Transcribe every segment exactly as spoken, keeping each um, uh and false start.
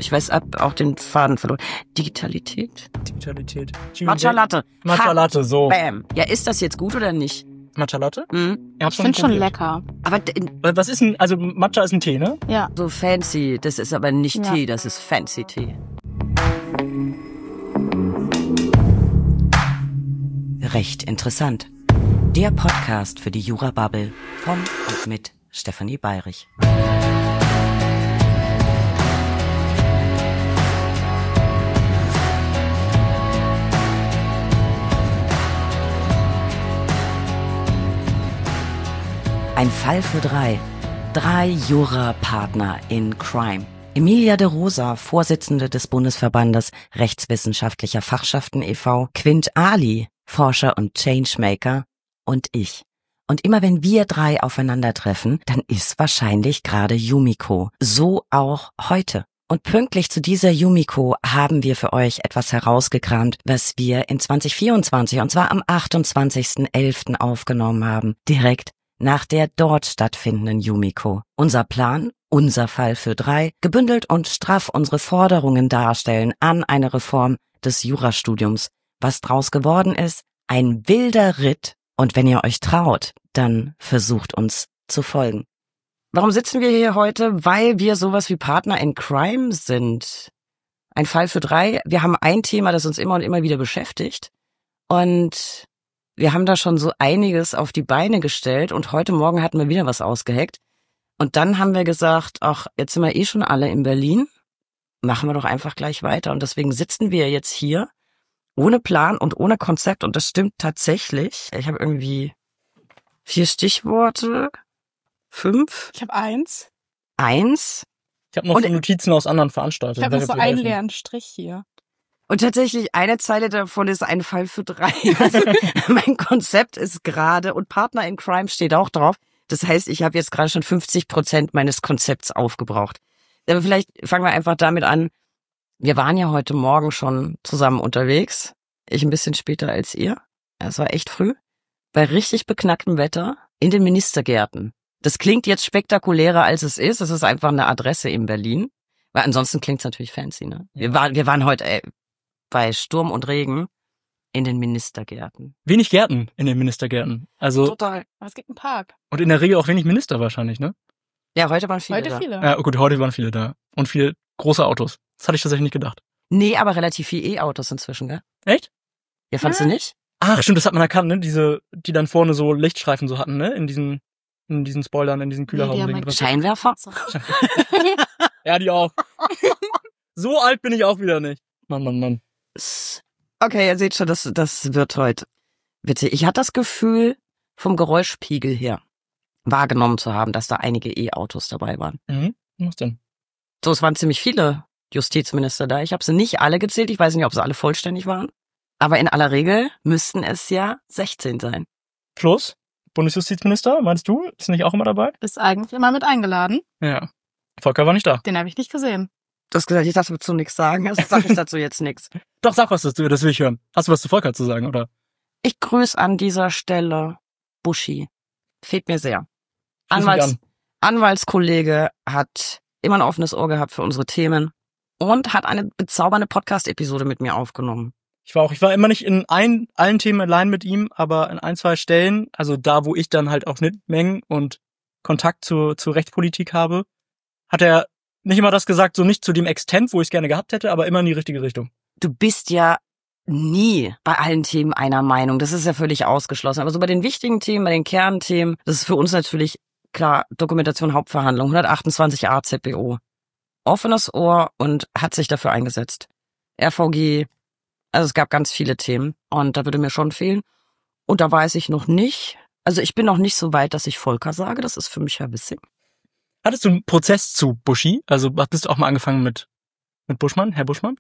ich weiß ab, auch den Faden verloren. Digitalität? Digitalität. Matcha Latte. Matcha Latte, so. Bam. Ja, ist das jetzt gut oder nicht? Matcha Latte? Mhm. Ich Ich finde schon lecker. Aber d- Was ist ein, also Matcha ist ein Tee, ne? Ja. so fancy, das ist aber nicht Ja. Tee, das ist fancy Tee. Recht interessant. Der Podcast für die Jura-Bubble von und mit Stefanie Bayrich. Ein Fall für drei. Drei Jura-Partner in Crime. Emilia de Rosa, Vorsitzende des Bundesverbandes Rechtswissenschaftlicher Fachschaften e V, Quint Ali, Forscher und Changemaker und ich. Und immer wenn wir drei aufeinandertreffen, dann ist wahrscheinlich gerade Yumiko. So auch heute. Und pünktlich zu dieser Yumiko haben wir für euch etwas herausgekramt, was wir in zwanzig vierundzwanzig, und zwar am achtundzwanzigsten elften aufgenommen haben, direkt nach der dort stattfindenden Yumiko. Unser Plan, unser Fall für drei, gebündelt und straff unsere Forderungen darstellen an eine Reform des Jurastudiums. Was draus geworden ist, ein wilder Ritt. Und wenn ihr euch traut, dann versucht uns zu folgen. Warum sitzen wir hier heute? Weil wir sowas wie Partner in Crime sind. Ein Fall für drei. Wir haben ein Thema, das uns immer und immer wieder beschäftigt. Und wir haben da schon so einiges auf die Beine gestellt. Und heute Morgen hatten wir wieder was ausgeheckt. Und dann haben wir gesagt, ach, jetzt sind wir eh schon alle in Berlin. Machen wir doch einfach gleich weiter. Und deswegen sitzen wir jetzt hier ohne Plan und ohne Konzept. Und das stimmt tatsächlich. Ich habe irgendwie vier Stichworte. Fünf. Ich habe eins. Eins. Ich habe noch Und- so Notizen aus anderen Veranstaltungen. Ich habe noch Wenn so wir einen helfen. leeren Strich hier. Und tatsächlich eine Zeile davon ist ein Fall für drei. Also mein Konzept ist gerade, und Partner in Crime steht auch drauf. Das heißt, ich habe jetzt gerade schon fünfzig Prozent meines Konzepts aufgebraucht. Aber vielleicht fangen wir einfach damit an. Wir waren ja heute Morgen schon zusammen unterwegs. Ich ein bisschen später als ihr. Es war echt früh. Bei richtig beknacktem Wetter in den Ministergärten. Das klingt jetzt spektakulärer, als es ist. Das ist einfach eine Adresse in Berlin. Weil ansonsten klingt's natürlich fancy, ne? Wir waren, wir waren heute ey, bei Sturm und Regen in den Ministergärten. Wenig Gärten in den Ministergärten. Also, Total. Aber es gibt einen Park. und in der Regel auch wenig Minister wahrscheinlich, ne? Ja, heute waren viele Heute da. viele. Ja, gut, heute waren viele da. Und viele große Autos. Das hatte ich tatsächlich nicht gedacht. Nee, aber relativ viel E-Autos inzwischen, gell? Echt? Ja, fandst Ja. du nicht? Ach, stimmt, das hat man erkannt, ne? Diese, die dann vorne so Lichtstreifen so hatten, ne? In diesen, in diesen Spoilern, in diesen Nee, die haben Kühlerhauben. halt Scheinwerfer? Ja, die auch. So alt bin ich auch wieder nicht. Mann, Mann, Mann. Okay, ihr seht schon, das, das wird heute witzig. Ich hatte das Gefühl, vom Geräuschpegel her wahrgenommen zu haben, dass da einige E-Autos dabei waren. Mhm. Was denn? So, es waren ziemlich viele Justizminister da. Ich habe sie nicht alle gezählt. Ich weiß nicht, ob sie alle vollständig waren. Aber in aller Regel müssten es ja sechzehn sein. Plus, Bundesjustizminister, meinst du? Ist nicht auch immer dabei? Ist eigentlich immer mit eingeladen. Ja. Volker war nicht da. Den habe ich nicht gesehen. Du hast gesagt, ich darf dazu nichts sagen. Also sage ich dazu jetzt nichts. Doch, sag was dazu, das will ich hören. Hast du was zu Volker zu sagen, oder? Ich grüße an dieser Stelle Buschi. Fehlt mir sehr. Grüß mich Anwalts, an. Anwaltskollege hat immer ein offenes Ohr gehabt für unsere Themen und hat eine bezaubernde Podcast-Episode mit mir aufgenommen. Ich war auch, ich war immer nicht in ein, allen Themen allein mit ihm, aber in ein, zwei Stellen, also da, wo ich dann halt auch Schnittmengen und Kontakt zur, zur Rechtspolitik habe, hat er nicht immer das gesagt, so nicht zu dem Extent, wo ich es gerne gehabt hätte, aber immer in die richtige Richtung. Du bist ja nie bei allen Themen einer Meinung. Das ist ja völlig ausgeschlossen. Aber so bei den wichtigen Themen, bei den Kernthemen, das ist für uns natürlich klar, Dokumentation, Hauptverhandlung, hundertachtundzwanzig a Z B O. Offenes Ohr und hat sich dafür eingesetzt. R V G, also es gab ganz viele Themen und da würde mir schon fehlen. Und da weiß ich noch nicht, also ich bin noch nicht so weit, dass ich Volker sage, das ist für mich Herr Wissing. Hattest du einen Prozess zu Buschi? Also bist du auch mal angefangen mit, mit Buschmann, Herr Buschmann?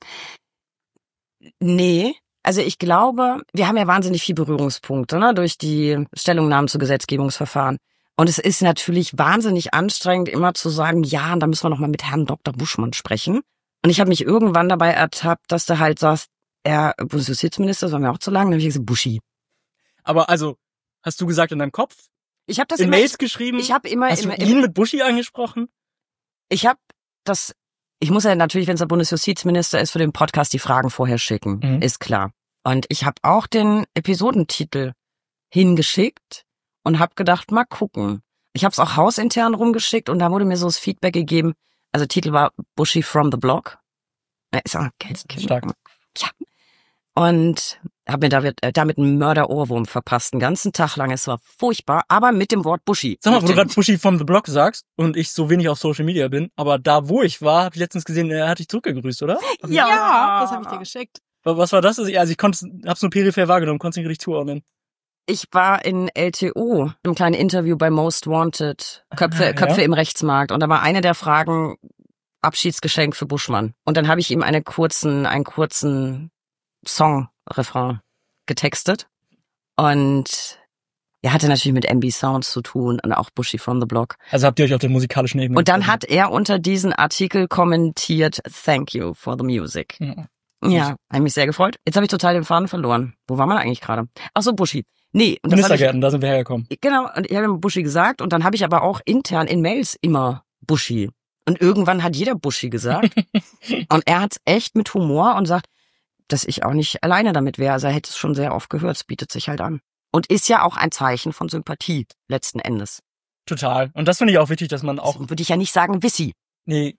Nee, also ich glaube, wir haben ja wahnsinnig viel Berührungspunkte, ne, durch die Stellungnahmen zu Gesetzgebungsverfahren. Und es ist natürlich wahnsinnig anstrengend, immer zu sagen, ja, da müssen wir noch mal mit Herrn Doktor Buschmann sprechen. Und ich habe mich irgendwann dabei ertappt, dass du halt sagst, Herr Bundesjustizminister, das war mir auch zu lang, dann habe ich gesagt, Buschi. Aber also, hast du gesagt in deinem Kopf? Ich habe das In immer, Mails geschrieben? ich habe immer, Hast immer, du ihn mit Buschi angesprochen? ich habe das ich muss ja natürlich, wenn es der Bundesjustizminister ist, für den Podcast die Fragen vorher schicken. Mhm. Ist klar. Und ich habe auch den Episodentitel hingeschickt und habe gedacht, mal gucken. Ich habe es auch hausintern rumgeschickt und da wurde mir so das Feedback gegeben. Also Titel war Bushy from the Block. Ja, ist auch Geld. Stark. Ja. Und habe mir damit, äh, damit einen Mörder-Ohrwurm verpasst, einen ganzen Tag lang. Es war furchtbar, aber mit dem Wort Bushy. Sag mal, wo du gerade Bushy from the Block sagst und ich so wenig auf Social Media bin, aber da, wo ich war, habe ich letztens gesehen, er hat dich zurückgegrüßt, oder? Ja. Ja, das habe ich dir geschickt. Was war das? Also ich konnte, hab's nur peripher wahrgenommen, konnte es nicht richtig zuordnen. Ich war in L T O, im kleinen Interview bei Most Wanted, Köpfe, Ah, Köpfe ja. im Rechtsmarkt. Und da war eine der Fragen, Abschiedsgeschenk für Buschmann. Und dann habe ich ihm einen kurzen, einen kurzen Song-Refrain getextet. Und er hatte natürlich mit M B Sounds zu tun und auch Bushy from the Block. Also habt ihr euch auf der musikalischen Ebene Und dann getroffen? hat er unter diesen Artikel kommentiert, thank you for the music. Ja. Ja, habe mich sehr gefreut. Jetzt habe ich total den Faden verloren. Wo war man eigentlich gerade? Ach so, Bushy. Nee, und das hab Ministergärten, da sind wir hergekommen. ich, genau, und ich habe ihm Bushy gesagt und dann habe ich aber auch intern in Mails immer Bushy. Und irgendwann hat jeder Bushy gesagt. Und er hat's echt mit Humor und sagt, dass ich auch nicht alleine damit wäre. Also er hätte es schon sehr oft gehört, es bietet sich halt an. Und ist ja auch ein Zeichen von Sympathie, letzten Endes. Total. Und das finde ich auch wichtig, dass man auch... Das würde ich ja nicht sagen, Wissi. Nee.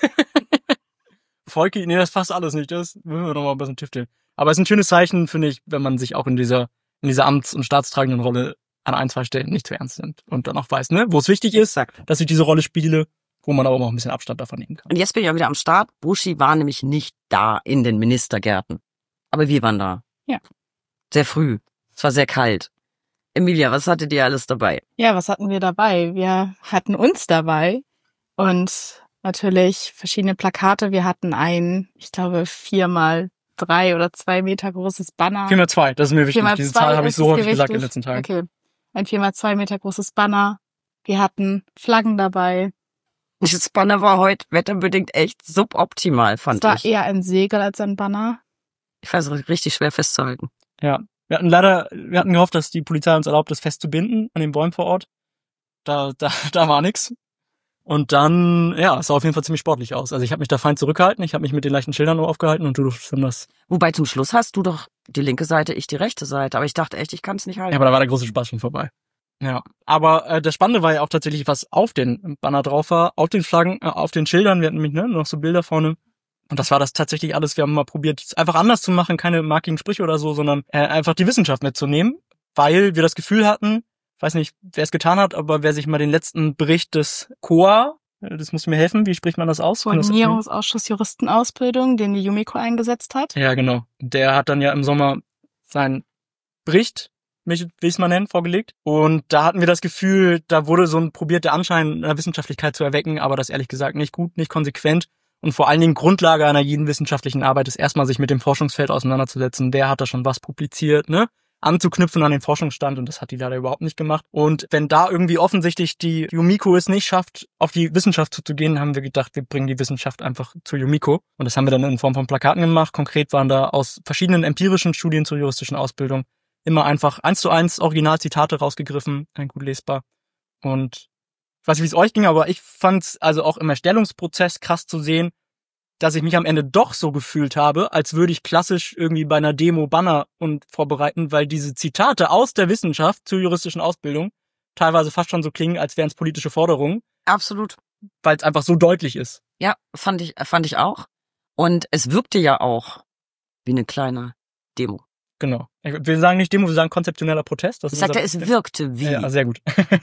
Volki, nee, das passt alles nicht. Das müssen wir noch mal ein bisschen tüfteln. Aber es ist ein schönes Zeichen, finde ich, wenn man sich auch in dieser in dieser amts- und staatstragenden Rolle an ein, zwei Stellen nicht zu ernst nimmt. Und dann auch weiß, ne, wo es wichtig ist, dass ich diese Rolle spiele, wo man aber auch ein bisschen Abstand davon nehmen kann. Und jetzt bin ich ja wieder am Start. Bushy war nämlich nicht da in den Ministergärten. Aber wir waren da. Ja. Sehr früh. Es war sehr kalt. Emilia, was hattet ihr alles dabei? Ja, was hatten wir dabei? Wir hatten uns dabei und natürlich verschiedene Plakate. Wir hatten ein, ich glaube, viermal drei oder zwei Meter großes Banner. vier mal zwei, das ist mir wichtig. vier mal Diese zwei Zahl habe ich ist so es häufig dir gesagt in den wichtig? letzten Tagen. Okay. Ein vier mal zwei Meter großes Banner. Wir hatten Flaggen dabei. Das Banner war heute wetterbedingt echt suboptimal, Es fand war ich. eher ein Segel als ein Banner. Ich weiß, richtig schwer festzuhalten. Ja. Wir hatten leider, wir hatten gehofft, dass die Polizei uns erlaubt, das festzubinden an den Bäumen vor Ort. Da, da, da war nix. Und dann, ja, es sah auf jeden Fall ziemlich sportlich aus. Also ich habe mich da fein zurückgehalten, ich habe mich mit den leichten Schildern nur aufgehalten und du durftest dann das. Wobei zum Schluss hast du doch die linke Seite, ich die rechte Seite. Aber ich dachte echt, ich kann es nicht halten. Ja, aber da war der große Spaß schon vorbei. Ja, aber äh, das Spannende war ja auch tatsächlich, was auf den Banner drauf war, auf den Flaggen, äh, auf den Schildern. Wir hatten nämlich ne, noch so Bilder vorne. Und das war das tatsächlich alles. Wir haben mal probiert, es einfach anders zu machen, keine markigen Sprüche oder so, sondern äh, einfach die Wissenschaft mitzunehmen, weil wir das Gefühl hatten, ich weiß nicht, wer es getan hat, aber wer sich mal den letzten Bericht des C O A, äh, das muss mir helfen, wie spricht man das aus? Koordinierungsausschuss Juristenausbildung, den die Yumiko eingesetzt hat. Ja, genau. Der hat dann ja im Sommer seinen Bericht, will ich es mal nennen, vorgelegt. Und da hatten wir das Gefühl, da wurde so ein probiert, der Anschein einer Wissenschaftlichkeit zu erwecken, aber das ehrlich gesagt nicht gut, nicht konsequent. Und vor allen Dingen Grundlage einer jeden wissenschaftlichen Arbeit ist erstmal, sich mit dem Forschungsfeld auseinanderzusetzen. Wer hat da schon was publiziert, ne? Anzuknüpfen an den Forschungsstand, und das hat die leider überhaupt nicht gemacht. Und wenn da irgendwie offensichtlich die Yumiko es nicht schafft, auf die Wissenschaft zuzugehen, haben wir gedacht, wir bringen die Wissenschaft einfach zu Yumiko. Und das haben wir dann in Form von Plakaten gemacht. Konkret waren da aus verschiedenen empirischen Studien zur juristischen Ausbildung immer einfach eins zu eins Originalzitate rausgegriffen, ein gut lesbar. Und ich weiß nicht, wie es euch ging, aber ich fand's also auch im Erstellungsprozess krass zu sehen, dass ich mich am Ende doch so gefühlt habe, als würde ich klassisch irgendwie bei einer Demo Banner und vorbereiten, weil diese Zitate aus der Wissenschaft zur juristischen Ausbildung teilweise fast schon so klingen, als wären es politische Forderungen, Absolut. weil es einfach so deutlich ist. Ja, fand ich, fand ich auch. Und es wirkte ja auch wie eine kleine Demo. Genau. Wir sagen nicht Demo, wir sagen konzeptioneller Protest. Das Ich ist sagte, unser- es wirkte wie. Ja, sehr gut.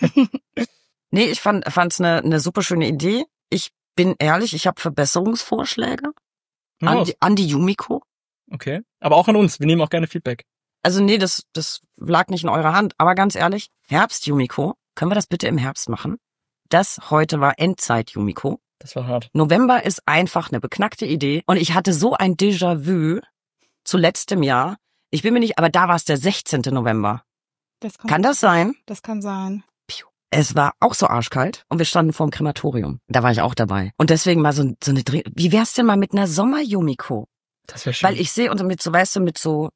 Nee, ich fand fand's eine eine super schöne Idee. Ich bin ehrlich, ich habe Verbesserungsvorschläge an die, an die Yumiko. Okay. Aber auch an uns. Wir nehmen auch gerne Feedback. Also nee, das das lag nicht in eurer Hand. Aber ganz ehrlich, Herbst Yumiko, können wir das bitte im Herbst machen? Das heute war Endzeit Yumiko. Das war hart. November ist einfach eine beknackte Idee. Und ich hatte so ein Déjà-vu zu letztem Jahr. Ich bin mir nicht, aber da war es der sechzehnte November. Das kann, Kann das sein? das kann sein. Es war auch so arschkalt und wir standen vor dem Krematorium. Da war ich auch dabei. Und deswegen mal so, so eine Dreh. Wie wär's denn mal mit einer Sommer-Yumiko? Das wäre schön. Weil ich sehe uns mit so, weißt du, mit so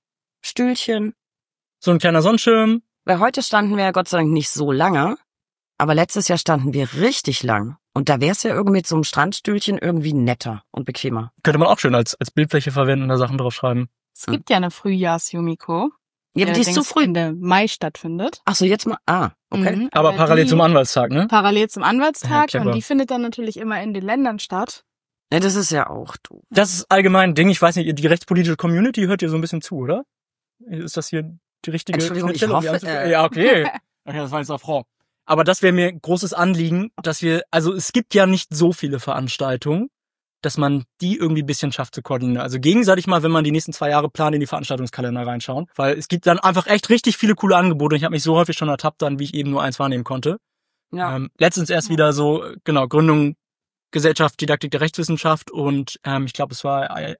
Strandstühlchen. So ein kleiner Sonnenschirm. Weil heute standen wir ja Gott sei Dank nicht so lange. Aber letztes Jahr standen wir richtig lang. Und da wär's ja irgendwie mit so einem Strandstühlchen irgendwie netter und bequemer. Könnte man auch schön als, als Bildfläche verwenden und da Sachen draufschreiben. Es gibt ja eine Frühjahrs-Yumiko, Ja, aber die ist zu früh. Ende Mai stattfindet. Ach so, jetzt mal, ah, okay. Mhm, Aber, parallel die, zum Anwaltstag, ne? Parallel zum Anwaltstag. Ja, clever. Und die findet dann natürlich immer in den Ländern statt. Ja, das ist ja auch du. Das ist allgemein ein Ding. Ich weiß nicht, die rechtspolitische Community hört hier so ein bisschen zu, oder? Ist das hier die richtige Entschuldigung, ich Schnittstelle, um die hoffe, anzufangen? äh. Ja, okay. Okay, das war jetzt auch Frau. Aber das wäre mir ein großes Anliegen, dass wir, also es gibt ja nicht so viele Veranstaltungen, dass man die irgendwie ein bisschen schafft zu koordinieren. Also gegenseitig mal, wenn man die nächsten zwei Jahre plant, in die Veranstaltungskalender reinschauen. Weil es gibt dann einfach echt richtig viele coole Angebote. Und ich habe mich so häufig schon ertappt dann, wie ich eben nur eins wahrnehmen konnte. Ja. Ähm, letztens erst wieder so, genau, Gründung Gesellschaft Didaktik der Rechtswissenschaft und ähm, ich glaube, es war I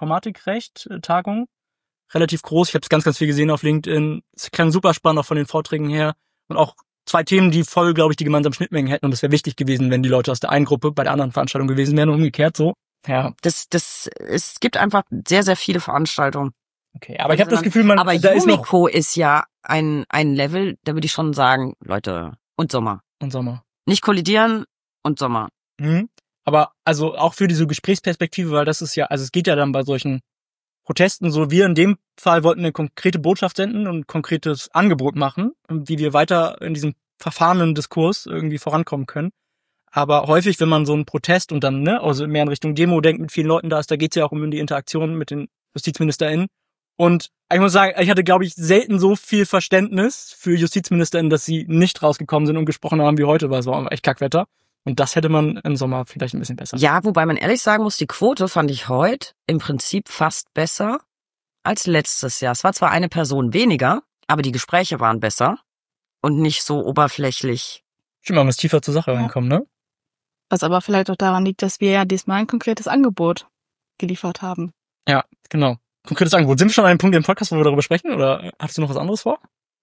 T-Informatik-Recht-Tagung. Relativ groß. Ich habe es ganz, ganz viel gesehen auf LinkedIn. Es klang super spannend auch von den Vorträgen her. Und auch zwei Themen, die voll, glaube ich, die gemeinsamen Schnittmengen hätten. Und es wäre wichtig gewesen, wenn die Leute aus der einen Gruppe bei der anderen Veranstaltung gewesen wären und umgekehrt so. Ja. Das, das, es gibt einfach sehr, sehr viele Veranstaltungen. Okay, aber ich habe das Gefühl, man, aber da ist noch... Yumiko ist ja ein, ein Level, da würde ich schon sagen, Leute, und Sommer. Und Sommer. Nicht kollidieren und Sommer. Mhm. Aber also auch für diese Gesprächsperspektive, weil das ist ja, also es geht ja dann bei solchen Protesten so, wir in dem Fall wollten eine konkrete Botschaft senden und ein konkretes Angebot machen, wie wir weiter in diesem verfahrenen Diskurs irgendwie vorankommen können. Aber häufig, wenn man so einen Protest und dann, ne, also mehr in Richtung Demo denkt, mit vielen Leuten da ist, da geht's ja auch um die Interaktion mit den JustizministerInnen. Und ich muss sagen, ich hatte, glaube ich, selten so viel Verständnis für JustizministerInnen, dass sie nicht rausgekommen sind und gesprochen haben wie heute, weil es war echt Kackwetter. Und das hätte man im Sommer vielleicht ein bisschen besser. Ja, wobei man ehrlich sagen muss, die Quote fand ich heute im Prinzip fast besser als letztes Jahr. Es war zwar eine Person weniger, aber die Gespräche waren besser und nicht so oberflächlich. Stimmt, man muss tiefer zur Sache Ja. reinkommen, ne? Was aber vielleicht auch daran liegt, dass wir ja diesmal ein konkretes Angebot geliefert haben. Ja, genau. Konkretes Angebot. Sind wir schon an einem Punkt im Podcast, wo wir darüber sprechen? Oder hattest du noch was anderes vor?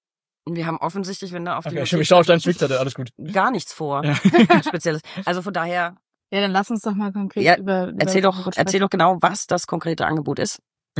Wir haben offensichtlich, wenn da auf die Okay, ich schaue auf deinen Schwickzettel, alles gut. gar nichts vor. Ja. Spezielles. Also von daher, Ja, dann lass uns doch mal konkret Ja, über, über erzähl das doch, Angebot erzähl sprechen. doch genau, was das konkrete Angebot ist.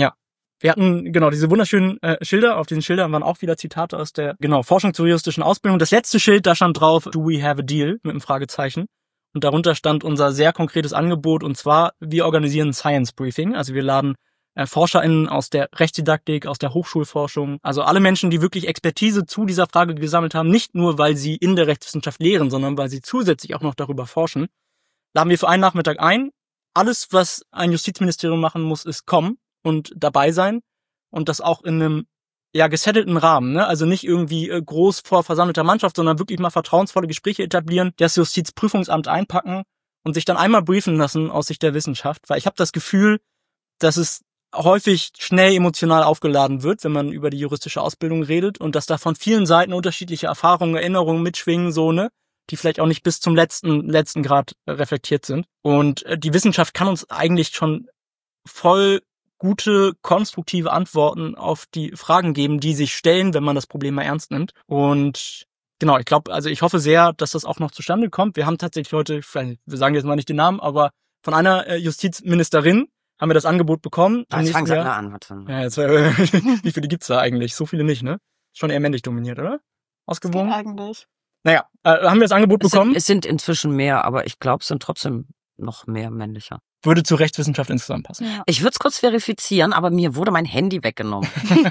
Wir hatten, genau, diese wunderschönen äh, Schilder. Auf diesen Schildern waren auch wieder Zitate aus der, genau, Forschung zur juristischen Ausbildung. Das letzte Schild, da stand drauf, do we have a deal? Mit einem Fragezeichen. Und darunter stand unser sehr konkretes Angebot. Und zwar, wir organisieren ein Science Briefing. Also wir laden äh, ForscherInnen aus der Rechtsdidaktik, aus der Hochschulforschung. Also alle Menschen, die wirklich Expertise zu dieser Frage gesammelt haben. Nicht nur, weil sie in der Rechtswissenschaft lehren, sondern weil sie zusätzlich auch noch darüber forschen. Laden wir für einen Nachmittag ein. Alles, was ein Justizministerium machen muss, ist kommen und dabei sein und das auch in einem ja gesettelten Rahmen, ne? Also nicht irgendwie äh, groß vor versammelter Mannschaft, sondern wirklich mal vertrauensvolle Gespräche etablieren, das Justizprüfungsamt einpacken und sich dann einmal briefen lassen aus Sicht der Wissenschaft, weil ich habe das Gefühl, dass es häufig schnell emotional aufgeladen wird, wenn man über die juristische Ausbildung redet und dass da von vielen Seiten unterschiedliche Erfahrungen, Erinnerungen mitschwingen, so, ne? Die vielleicht auch nicht bis zum letzten letzten Grad äh, reflektiert sind. Und äh, die Wissenschaft kann uns eigentlich schon voll gute, konstruktive Antworten auf die Fragen geben, die sich stellen, wenn man das Problem mal ernst nimmt. Und genau, ich glaube, also ich hoffe sehr, dass das auch noch zustande kommt. Wir haben tatsächlich heute, wir sagen jetzt mal nicht den Namen, aber von einer äh, Justizministerin haben wir das Angebot bekommen. Ah, jetzt fangen sie alle an. Was denn? Ja, jetzt, äh, wie viele gibt's da eigentlich? So viele nicht, ne? Schon eher männlich dominiert, oder? Ausgewogen? Das geht eigentlich. Naja, äh, haben wir das Angebot Es bekommen. sind, es sind inzwischen mehr, aber ich glaube, es sind trotzdem noch mehr männlicher. Würde zur Rechtswissenschaft insgesamt passen. Ja. Ich würde es kurz verifizieren, aber mir wurde mein Handy weggenommen.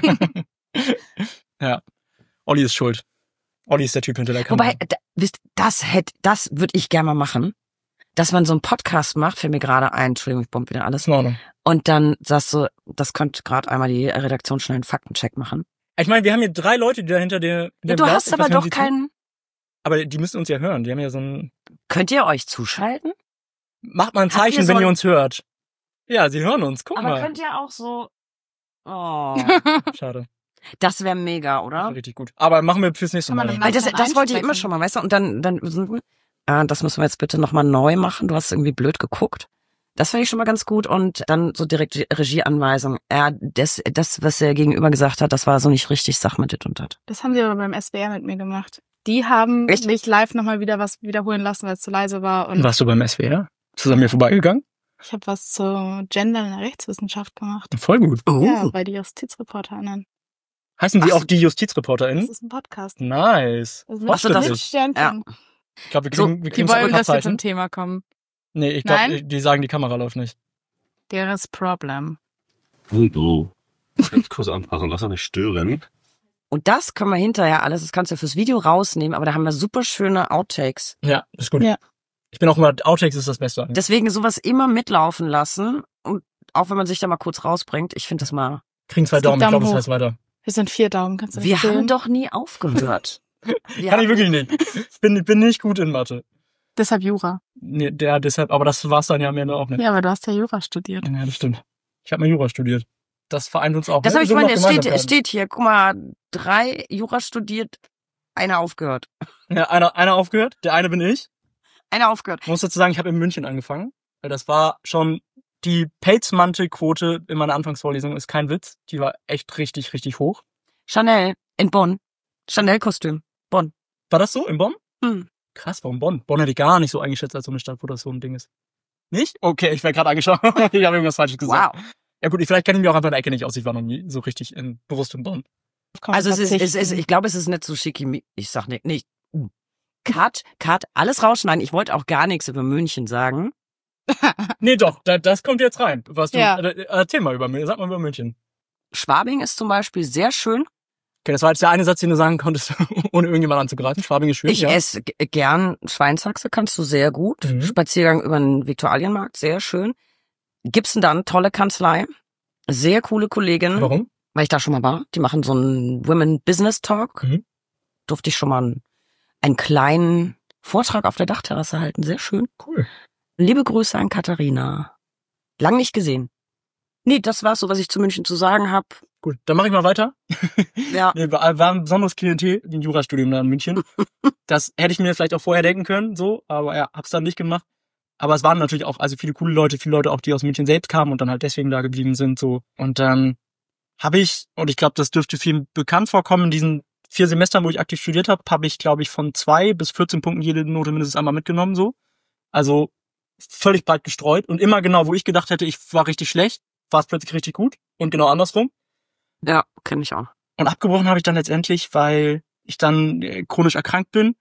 Ja, Olli ist schuld. Olli ist der Typ hinter der Kamera. Wobei, da, wisst, das hätte, das würde ich gerne mal machen, dass man so einen Podcast macht, fällt mir gerade ein, Entschuldigung, ich bombe wieder alles. Ist in Ordnung. Und dann sagst du, das könnte gerade einmal die Redaktion schnell einen Faktencheck machen. Ich meine, wir haben hier drei Leute, die da hinter der, der Ja, du Blatt- hast ich aber weiß nicht, doch wie sie keinen. zu- Aber die müssen uns ja hören. Die haben ja so ein... Könnt ihr euch zuschalten? Macht mal ein Habt ihr Zeichen, so wenn ein- ihr uns hört. Ja, sie hören uns. Guck Aber mal. könnt ihr auch so. Oh. Schade. Das wäre mega, Das oder? war richtig gut. Aber machen wir fürs nächste Kann man Mal. im Weil das, Langsam das wollte ich immer einsprechen. schon mal, weißt du? Und dann, dann, äh, das müssen wir jetzt bitte nochmal neu machen. Du hast irgendwie blöd geguckt. Das fand ich schon mal ganz gut. Und dann so direkt die Regieanweisung. Ja, das, das, was er gegenüber gesagt hat, das war so nicht richtig, sag mal dit und dat. Das haben sie aber beim S W R mit mir gemacht. Die haben Echt? mich live nochmal wieder was wiederholen lassen, weil es zu leise war. Und Warst du beim S W R? Ist das an mir vorbeigegangen? ich habe was zu Gender in der Rechtswissenschaft gemacht. Voll gut. Oh. Ja, bei die JustizreporterInnen. Heißen sie Ach, auch die Das JustizreporterInnen? ist ein Podcast. Nice. Das Ach so, das- mit Sternchen. Ich glaube, wir So, kriegen, wir Die kriegen wollen, dass wir Zuckerzeichen. zum Thema kommen. Nee, ich glaube, Nein? die sagen, die Kamera läuft nicht. Deres Problem. Hallo. Ganz kurz anpassen, lass doch nicht stören. Und das können wir hinterher alles, das kannst du fürs Video rausnehmen, aber da haben wir super schöne Outtakes. Ja, ist gut. Ja. Ich bin auch immer, Outtakes ist das Beste. Deswegen sowas immer mitlaufen lassen und auch wenn man sich da mal kurz rausbringt, ich finde das mal. Kriegen zwei Es gibt Daumen, ich glaube, Daumen es hoch. heißt weiter. Wir sind vier Daumen, kannst du Wir erzählen? haben doch nie aufgehört. Wir Kann haben, ich wirklich nicht. Ich bin, ich bin nicht gut in Mathe. Deshalb Jura. Nee, der, deshalb, aber das war's dann ja am Ende auch nicht. Ja, aber du hast ja Jura studiert. Ja, das stimmt. Ich habe mal Jura studiert. Das vereint uns auch. Das ne? habe ich Wir sind meine, noch es steht, es Gemeinsamkeiten. steht hier, guck mal, drei Jura studiert, einer aufgehört. Ja, einer, einer aufgehört, der eine bin ich. Einer aufgehört. Ich muss dazu sagen, ich habe in München angefangen. Weil das war schon die Pelzmantelquote in meiner Anfangsvorlesung, ist kein Witz. Die war echt richtig, richtig hoch. Chanel in Bonn. Chanel-Kostüm. Bonn. War das so in Bonn? Hm. Krass, warum Bonn? Bonn hätte ich gar nicht so eingeschätzt als so eine Stadt, wo das so ein Ding ist. Nicht? Okay, ich werde gerade angeschaut. Ich habe irgendwas Falsches gesagt. Wow. Ja gut, vielleicht kenne ich mich auch einfach in der Ecke nicht aus. Ich war noch nie so richtig in, bewusst in Bonn. Komm, Also es ist, es verzichten. ist, ich glaube, es ist nicht so schickimi. Ich sag nicht, nicht. Uh. Cut, cut, alles rausschneiden. Ich wollte auch gar nichts über München sagen. Nee, doch, da, das kommt jetzt rein. Was du, Ja. äh, erzähl mal über München, sag mal über München. Schwabing ist zum Beispiel sehr schön. Okay, das war jetzt der eine Satz, den du sagen konntest, ohne irgendjemand anzugreifen. Schwabing ist schön, Ich ja. esse g- gern Schweinshaxe, kannst du sehr gut. Mhm. Spaziergang über den Viktualienmarkt, sehr schön. Gibson dann, tolle Kanzlei. Sehr coole Kollegin, Warum? weil ich da schon mal war. Die machen so einen Women Business Talk. Mhm. Durfte ich schon mal einen, einen kleinen Vortrag auf der Dachterrasse halten. Sehr schön. Cool. Liebe Grüße an Katharina. Lang nicht gesehen. Nee, das war's so, was ich zu München zu sagen habe. Gut, dann mache ich mal weiter. Ja. Nee, war, war ein besonderes Klientel, ein Jurastudium da in München. Das hätte ich mir vielleicht auch vorher denken können, so, aber ja, hab's dann nicht gemacht. Aber es waren natürlich auch, also viele coole Leute, viele Leute auch, die aus München selbst kamen und dann halt deswegen da geblieben sind, so. Und dann habe ich, und ich glaube, das dürfte vielen bekannt vorkommen, in diesen vier Semestern, wo ich aktiv studiert habe, habe ich, glaube ich, von zwei bis vierzehn Punkten jede Note mindestens einmal mitgenommen, so. Also völlig breit gestreut und immer genau, wo ich gedacht hätte, ich war richtig schlecht, war es plötzlich richtig gut und genau andersrum. Ja, kenne ich auch. Und abgebrochen habe ich dann letztendlich, weil ich dann äh, chronisch erkrankt bin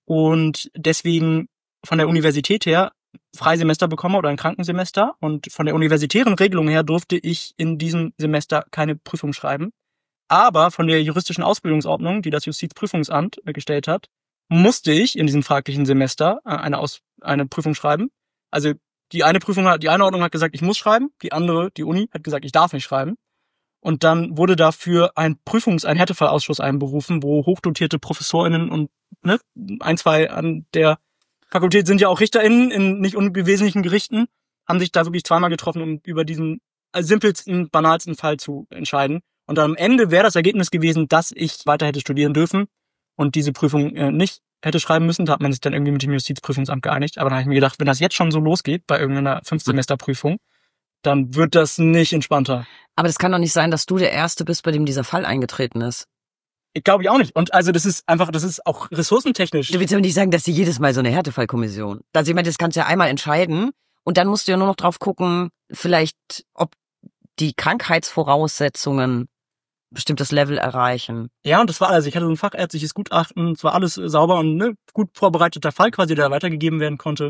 und deswegen von der Universität her Freisemester bekomme oder ein Krankensemester. Und von der universitären Regelung her durfte ich in diesem Semester keine Prüfung schreiben. Aber von der juristischen Ausbildungsordnung, die das Justizprüfungsamt äh, gestellt hat, musste ich in diesem fraglichen Semester äh, eine, Aus eine Prüfung schreiben. Also die eine Prüfung hat, die eine Ordnung hat gesagt, ich muss schreiben, die andere, die Uni, hat gesagt, ich darf nicht schreiben. Und dann wurde dafür ein Prüfungs-, ein Härtefallausschuss einberufen, wo hochdotierte ProfessorInnen und ne, ein, zwei an der Fakultät sind ja auch RichterInnen in nicht unwesentlichen Gerichten, haben sich da wirklich zweimal getroffen, um über diesen simpelsten, banalsten Fall zu entscheiden. Und am Ende wäre das Ergebnis gewesen, dass ich weiter hätte studieren dürfen und diese Prüfung äh, nicht hätte schreiben müssen. Da hat man sich dann irgendwie mit dem Justizprüfungsamt geeinigt. Aber dann habe ich mir gedacht, wenn das jetzt schon so losgeht bei irgendeiner Fünfsemesterprüfung, dann wird das nicht entspannter. Aber das kann doch nicht sein, dass du der Erste bist, bei dem dieser Fall eingetreten ist. Ich glaube ich auch nicht. Und also das ist einfach, das ist auch ressourcentechnisch. Du willst aber nicht sagen, dass sie jedes Mal so eine Härtefallkommission. Also ich meine, das kannst du ja einmal entscheiden und dann musst du ja nur noch drauf gucken, vielleicht, ob die Krankheitsvoraussetzungen bestimmtes Level erreichen. Ja, und das war also, ich hatte so ein fachärztliches Gutachten, es war alles äh, sauber und ne, gut vorbereiteter Fall quasi, der weitergegeben werden konnte.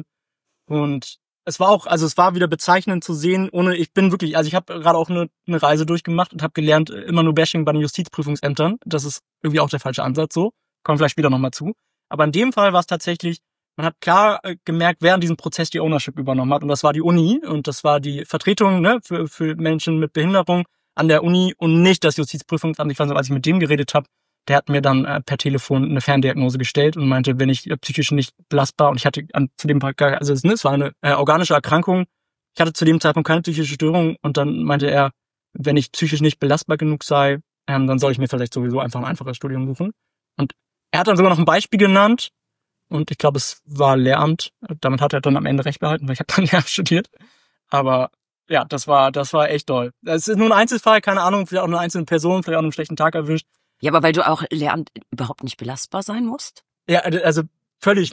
Und es war auch, also es war wieder bezeichnend zu sehen, ohne, ich bin wirklich, also ich habe gerade auch eine, eine Reise durchgemacht und habe gelernt, immer nur Bashing bei den Justizprüfungsämtern. Das ist irgendwie auch der falsche Ansatz so. Kommen vielleicht später nochmal zu. Aber in dem Fall war es tatsächlich, man hat klar äh, gemerkt, wer in diesem Prozess die Ownership übernommen hat. Und das war die Uni und das war die Vertretung ne, für, für Menschen mit Behinderung an der Uni und nicht das Justizprüfungsamt. Ich weiß nicht, als ich mit dem geredet habe, der hat mir dann äh, per Telefon eine Ferndiagnose gestellt und meinte, wenn ich äh, psychisch nicht belastbar, und ich hatte an, zu dem Tag, also es, ne, es war eine äh, organische Erkrankung, ich hatte zu dem Zeitpunkt keine psychische Störung und dann meinte er, wenn ich psychisch nicht belastbar genug sei, ähm, dann soll ich mir vielleicht sowieso einfach ein einfaches Studium suchen. Und er hat dann sogar noch ein Beispiel genannt und ich glaube, es war Lehramt. Damit hat er dann am Ende recht behalten, weil ich habe dann Lehramt studiert. Aber ja, das war das war echt doll. Es ist nur ein Einzelfall, keine Ahnung, vielleicht auch eine einzelne Person, vielleicht auch einen schlechten Tag erwischt. Ja, aber weil du auch Lehramt überhaupt nicht belastbar sein musst? Ja, also völlig, ne?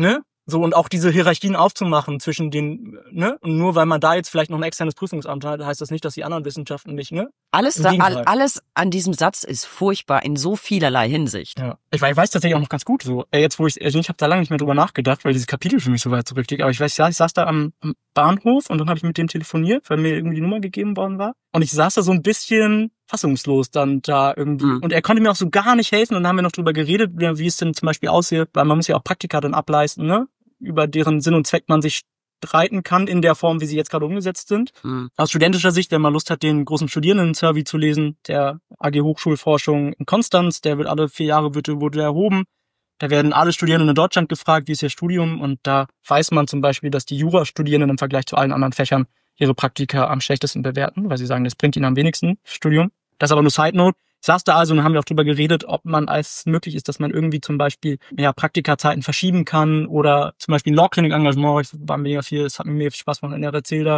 So, und auch diese Hierarchien aufzumachen zwischen den, ne? Und nur weil man da jetzt vielleicht noch ein externes Prüfungsamt hat, heißt das nicht, dass die anderen Wissenschaften nicht, ne? Alles, da, all, alles an diesem Satz ist furchtbar in so vielerlei Hinsicht. Ja. Ich weiß, ich weiß tatsächlich auch noch ganz gut so. Jetzt, wo ich, also ich habe da lange nicht mehr drüber nachgedacht, weil dieses Kapitel für mich so weit zurückliegt. Aber ich weiß, ja, ich saß da am, am Bahnhof und dann habe ich mit dem telefoniert, weil mir irgendwie die Nummer gegeben worden war. Und ich saß da so ein bisschen fassungslos dann da irgendwie. Mhm. Und er konnte mir auch so gar nicht helfen. Und dann haben wir noch drüber geredet, wie es denn zum Beispiel aussieht, weil man muss ja auch Praktika dann ableisten, ne? Über deren Sinn und Zweck man sich streiten kann in der Form, wie sie jetzt gerade umgesetzt sind. Mhm. Aus studentischer Sicht, wenn man Lust hat, den großen Studierenden-Survey zu lesen, der A G Hochschulforschung in Konstanz, der wird alle vier Jahre wird, wurde erhoben. Da werden alle Studierenden in Deutschland gefragt, wie ist ihr Studium, und da weiß man zum Beispiel, dass die Jurastudierenden im Vergleich zu allen anderen Fächern ihre Praktika am schlechtesten bewerten, weil sie sagen, das bringt ihnen am wenigsten Studium. Das ist aber nur Side Note. Ich saß da also und haben wir auch drüber geredet, ob man als möglich ist, dass man irgendwie zum Beispiel ja Praktikazeiten verschieben kann oder zum Beispiel ein Law-Clinic-Engagement, ich war mega viel, es hat mir mega viel Spaß gemacht in der Erzähler.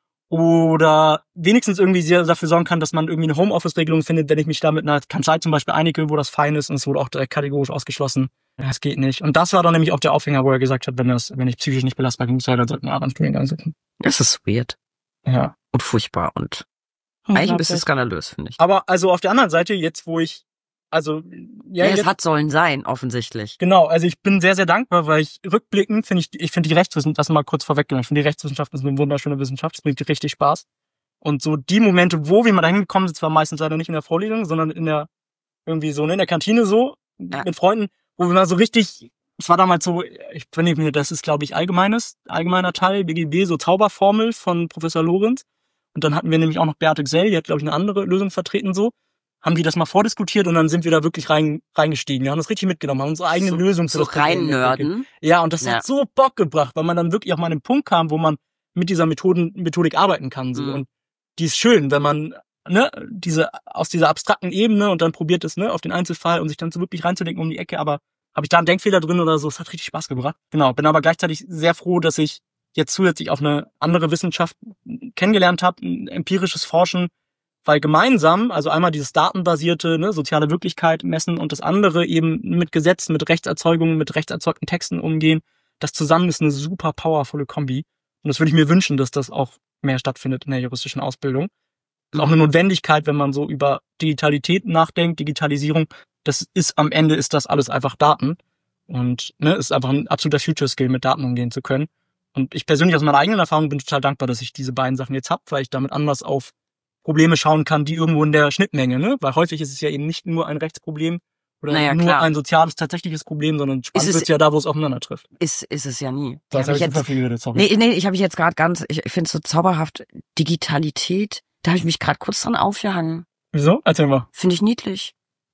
Oder wenigstens irgendwie sehr dafür sorgen kann, dass man irgendwie eine Homeoffice-Regelung findet, wenn ich mich da mit einer Kanzlei zum Beispiel einige, wo das fein ist, und es wurde auch direkt kategorisch ausgeschlossen. Das geht nicht. Und das war dann nämlich auch der Aufhänger, wo er gesagt hat, wenn das, wenn ich psychisch nicht belastbar genug sei, dann sollten wir einen anderen Studiengang sitzen. Das ist weird. Ja. Und furchtbar und eigentlich ein bisschen skandalös, finde ich. Aber also auf der anderen Seite, jetzt wo ich, also ja, ja es jetzt, hat sollen sein, offensichtlich. Genau, also ich bin sehr, sehr dankbar, weil ich rückblickend finde ich, ich finde die Rechtswissenschaft, das mal kurz vorweggenommen, ich finde die Rechtswissenschaft ist eine wunderschöne Wissenschaft, es bringt richtig Spaß. Und so die Momente, wo wir mal dahin gekommen sind, zwar meistens leider nicht in der Vorlesung, sondern in der, irgendwie so, ne, in der Kantine so, ja. mit Freunden, wo wir mal so richtig, es war damals so, ich finde mir, das ist glaube ich allgemeines, allgemeiner Teil, B G B, so Zauberformel von Professor Lorenz. Und dann hatten wir nämlich auch noch Beate Gsell, die hat, glaube ich, eine andere Lösung vertreten so. Haben die das mal vordiskutiert und dann sind wir da wirklich rein reingestiegen. Wir haben das richtig mitgenommen, haben unsere eigene so, Lösung für so das Problem rein nörden. Ja, und das ja. hat so Bock gebracht, weil man dann wirklich auch mal an den Punkt kam, wo man mit dieser Methoden, Methodik arbeiten kann. So. Mhm. Und die ist schön, wenn man ne diese aus dieser abstrakten Ebene und dann probiert es ne auf den Einzelfall und sich dann so wirklich reinzudenken um die Ecke. Aber habe ich da einen Denkfehler drin oder so? Es hat richtig Spaß gebracht. Genau, bin aber gleichzeitig sehr froh, dass ich jetzt zusätzlich auf eine andere Wissenschaft kennengelernt habe, ein empirisches Forschen, weil gemeinsam, also einmal dieses datenbasierte, ne, soziale Wirklichkeit messen und das andere eben mit Gesetzen, mit Rechtserzeugungen, mit rechtserzeugten Texten umgehen, das zusammen ist eine super powervolle Kombi. Und das würde ich mir wünschen, dass das auch mehr stattfindet in der juristischen Ausbildung. Das ist auch eine Notwendigkeit, wenn man so über Digitalität nachdenkt, Digitalisierung, das ist am Ende ist das alles einfach Daten und ne, ist einfach ein absoluter Future-Skill, mit Daten umgehen zu können. Und ich persönlich aus meiner eigenen Erfahrung bin total dankbar, dass ich diese beiden Sachen jetzt habe, weil ich damit anders auf Probleme schauen kann, die irgendwo in der Schnittmenge, ne? Weil häufig ist es ja eben nicht nur ein Rechtsproblem oder naja, nur klar. ein soziales, tatsächliches Problem, sondern spannend wird es ja da, wo es aufeinander trifft. Ist, ist es ja nie. Das habe ich jetzt, viel geredet, sorry. Nee, nee, ich habe ich jetzt gerade ganz, ich finde es so zauberhaft, Digitalität, da habe ich mich gerade kurz dran aufgehangen. Wieso? Erzähl mal. Finde ich niedlich.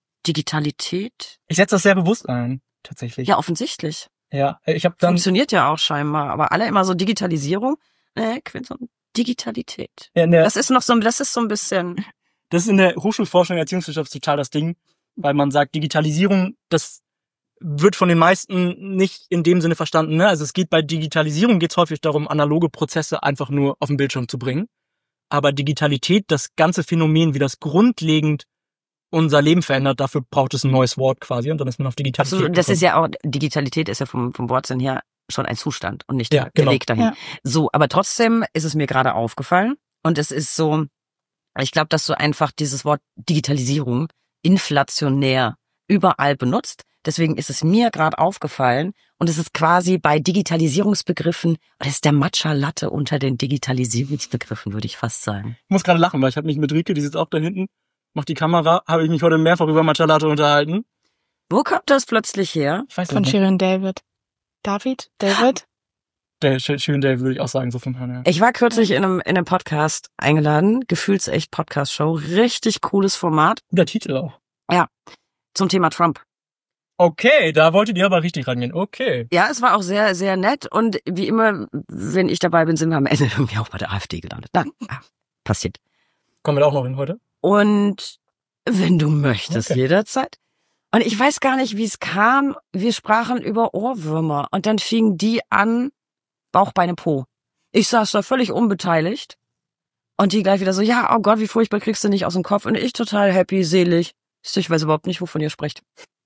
Digitalität. Ich setze das sehr bewusst ein, tatsächlich. Ja, offensichtlich. Ja, ich habe dann funktioniert ja auch scheinbar, aber alle immer so Digitalisierung, ne, Quinton, Digitalität. Ja, der, das ist noch so, das ist so ein bisschen. Das ist in der Hochschulforschung der Erziehungswissenschaft total das Ding, weil man sagt, Digitalisierung, das wird von den meisten nicht in dem Sinne verstanden, ne? Also es geht bei Digitalisierung geht's häufig darum, analoge Prozesse einfach nur auf den Bildschirm zu bringen. Aber Digitalität, das ganze Phänomen, wie das grundlegend unser Leben verändert, dafür braucht es ein neues Wort quasi und dann ist man auf Digitalität. Also, das ist ja auch, Digitalität ist ja vom, vom Wortsinn her schon ein Zustand und nicht ja, der genau. Weg dahin. Ja. So, aber trotzdem ist es mir gerade aufgefallen und es ist so, ich glaube, dass du einfach dieses Wort Digitalisierung inflationär überall benutzt. Deswegen ist es mir gerade aufgefallen und es ist quasi bei Digitalisierungsbegriffen, das ist der Matcha Latte unter den Digitalisierungsbegriffen, würde ich fast sagen. Ich muss gerade lachen, weil ich habe mich mit Rike, die sitzt auch da hinten, macht die Kamera, habe ich mich heute mehrfach über Matcha Latte unterhalten. Wo kommt das plötzlich her? Ich weiß Von nicht. Shirin David. David? David? Der Shirin David würde ich auch sagen, so vom Hören her. Ich war kürzlich in einem, in einem Podcast eingeladen, Gefühlsecht Podcast-Show, richtig cooles Format. Guter Titel auch. Ja, zum Thema Trump. Okay, da wolltet ihr aber richtig rangehen, okay. Ja, es war auch sehr, sehr nett und wie immer, wenn ich dabei bin, sind wir am Ende irgendwie auch bei der AfD gelandet. Na, passiert. Kommen wir da auch noch hin heute? Und wenn du möchtest, okay. jederzeit. Und ich weiß gar nicht, wie es kam. Wir sprachen über Ohrwürmer und dann fingen die an, Bauch, Beine, Po. Ich saß da völlig unbeteiligt und die gleich wieder so, ja, oh Gott, wie furchtbar, kriegst du nicht aus dem Kopf. Und ich total happy, selig. Ich weiß überhaupt nicht, wovon ihr sprecht.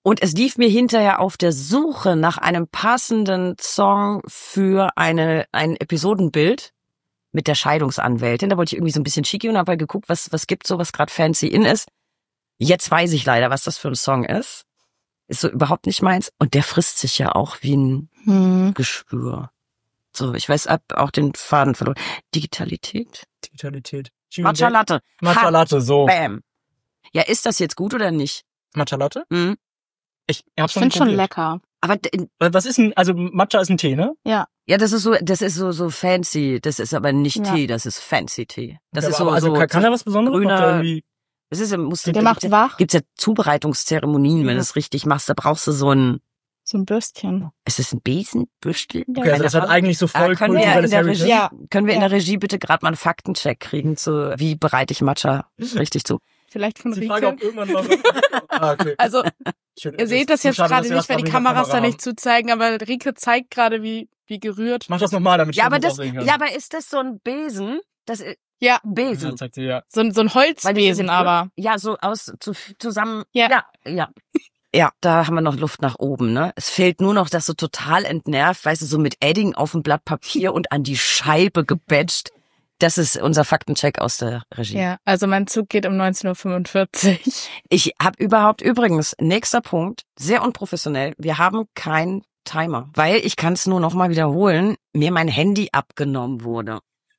Und es lief mir hinterher auf der Suche nach einem passenden Song für eine ein Episodenbild mit der Scheidungsanwältin. Da wollte ich irgendwie so ein bisschen cheeky und habe halt geguckt, was was gibt so, was gerade fancy in ist. Jetzt weiß ich leider, was das für ein Song ist. Ist so überhaupt nicht meins. Und der frisst sich ja auch wie ein Hm. Geschwür. So, ich weiß ab auch den Faden verloren. Digitalität? Digitalität. Matcha Latte. Matcha Ha, Latte, so. Bam. Ja, ist das jetzt gut oder nicht? Matcha Latte? Hm? Ich hab's Ich schon finde schon probiert. lecker. Aber d- Was ist ein, also Matcha ist ein Tee, ne? Ja. ja, das ist so, das ist so so fancy. Das ist aber nicht Ja. Tee, das ist fancy Tee. Das Ja, ist aber so also so. kann, kann er was Besonderes? grüner- Macht er irgendwie, Das ist ja, musst du, Der macht wach. Gibt's ja Zubereitungszeremonien, wenn Ja. du es richtig machst. Da brauchst du so ein. So ein Bürstchen. Ist es ein Besen? Bürstel? okay, also das hat eigentlich so voll Ah, können wir in kulturelles der Heritage. Regie, Ja. können wir in Ja. der Regie bitte gerade mal einen Faktencheck kriegen zu, wie bereite ich Matcha richtig zu? Vielleicht von Die Frage, Rike. ob irgendwann mal ah, okay. Also, Schön. ihr seht das ist jetzt schade, gerade dass wir nicht, weil das die noch in der Kameras da Kamera nicht zuzeigen, aber Rike zeigt gerade, wie, wie gerührt. Mach das nochmal, damit ich Ja, aber das das, aussehen kann. ja, aber ist das so ein Besen? Das ist Ja, ein Ja, Besen. sagt sie, ja. so, ein- so ein Weil diese Holzbesen Tür- aber. Ja, so aus, zu, zusammen. Ja. Ja, ja. Ja, da haben wir noch Luft nach oben, ne? Es fehlt nur noch, dass so total entnervt, weißt du, so mit Edding auf dem Blatt Papier und an die Scheibe gebatcht. Das ist unser Faktencheck aus der Regie. Ja, also mein Zug geht um neunzehn Uhr fünfundvierzig. Ich habe überhaupt, übrigens, nächster Punkt, sehr unprofessionell, wir haben keinen Timer, weil ich kann es nur noch mal wiederholen, mir mein Handy abgenommen wurde.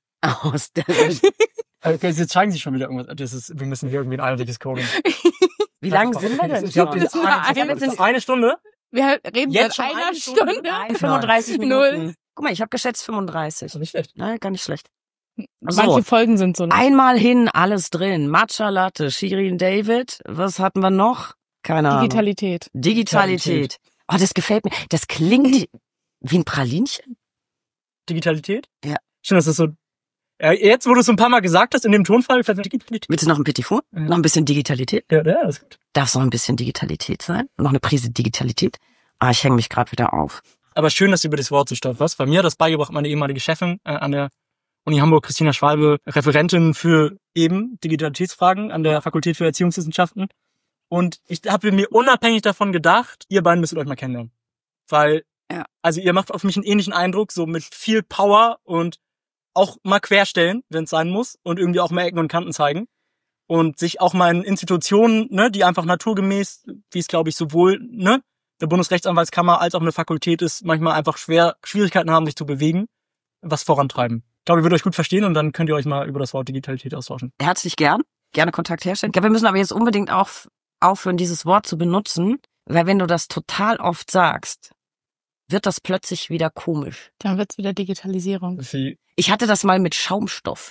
Aus der Regie. Okay, jetzt zeigen sie schon wieder irgendwas. Das ist, wir müssen hier irgendwie ein einheitliches Coding. Wie lange sind wir denn Ich glaube, schon? das ist eine, Das ist eine Stunde. Wir reden Jetzt seit schon einer eine Stunde? Stunde. Nein, fünfunddreißig Null. Minuten. Guck mal, ich habe geschätzt fünfunddreißig. Das ist nicht schlecht. Nein, gar nicht schlecht. Manche So, Folgen sind so. einmal hin, alles drin. Matcha Latte, Shirin David. Was hatten wir noch? Keine Ahnung. Digitalität. Digitalität. Oh, das gefällt mir. Das klingt wie ein Pralinchen. Digitalität? Ja. Stimmt, das ist so. Ja, jetzt, wo du es so ein paar Mal gesagt hast, in dem Tonfall, vielleicht Digitalität. Willst du noch ein Petit Four? Ja. Noch ein bisschen Digitalität? Ja, ja, das ist gut. Darf es noch ein bisschen Digitalität sein? Noch eine Prise Digitalität? Ah, ich hänge mich gerade wieder auf. Aber schön, dass du über das Wort so stolz warst. Bei mir hat das beigebracht meine ehemalige Chefin äh, an der Uni Hamburg, Christina Schwalbe, Referentin für eben Digitalitätsfragen an der Fakultät für Erziehungswissenschaften. Und ich habe mir unabhängig davon gedacht, ihr beiden müsstet euch mal kennenlernen. Weil, Ja. also ihr macht auf mich einen ähnlichen Eindruck, so mit viel Power und auch mal querstellen, wenn es sein muss, und irgendwie auch mal Ecken und Kanten zeigen. Und sich auch mal in Institutionen, ne, die einfach naturgemäß, wie es glaube ich sowohl, ne, eine Bundesrechtsanwaltskammer als auch eine Fakultät ist, manchmal einfach schwer Schwierigkeiten haben, sich zu bewegen, was vorantreiben. Ich glaube, ihr würdet euch gut verstehen und dann könnt ihr euch mal über das Wort Digitalität austauschen. Herzlich gern. Gerne Kontakt herstellen. Ich glaube, wir müssen aber jetzt unbedingt auch aufhören, dieses Wort zu benutzen, weil wenn du das total oft sagst, wird das plötzlich wieder komisch. Dann wird's wieder Digitalisierung. Wie, Ich hatte das mal mit Schaumstoff.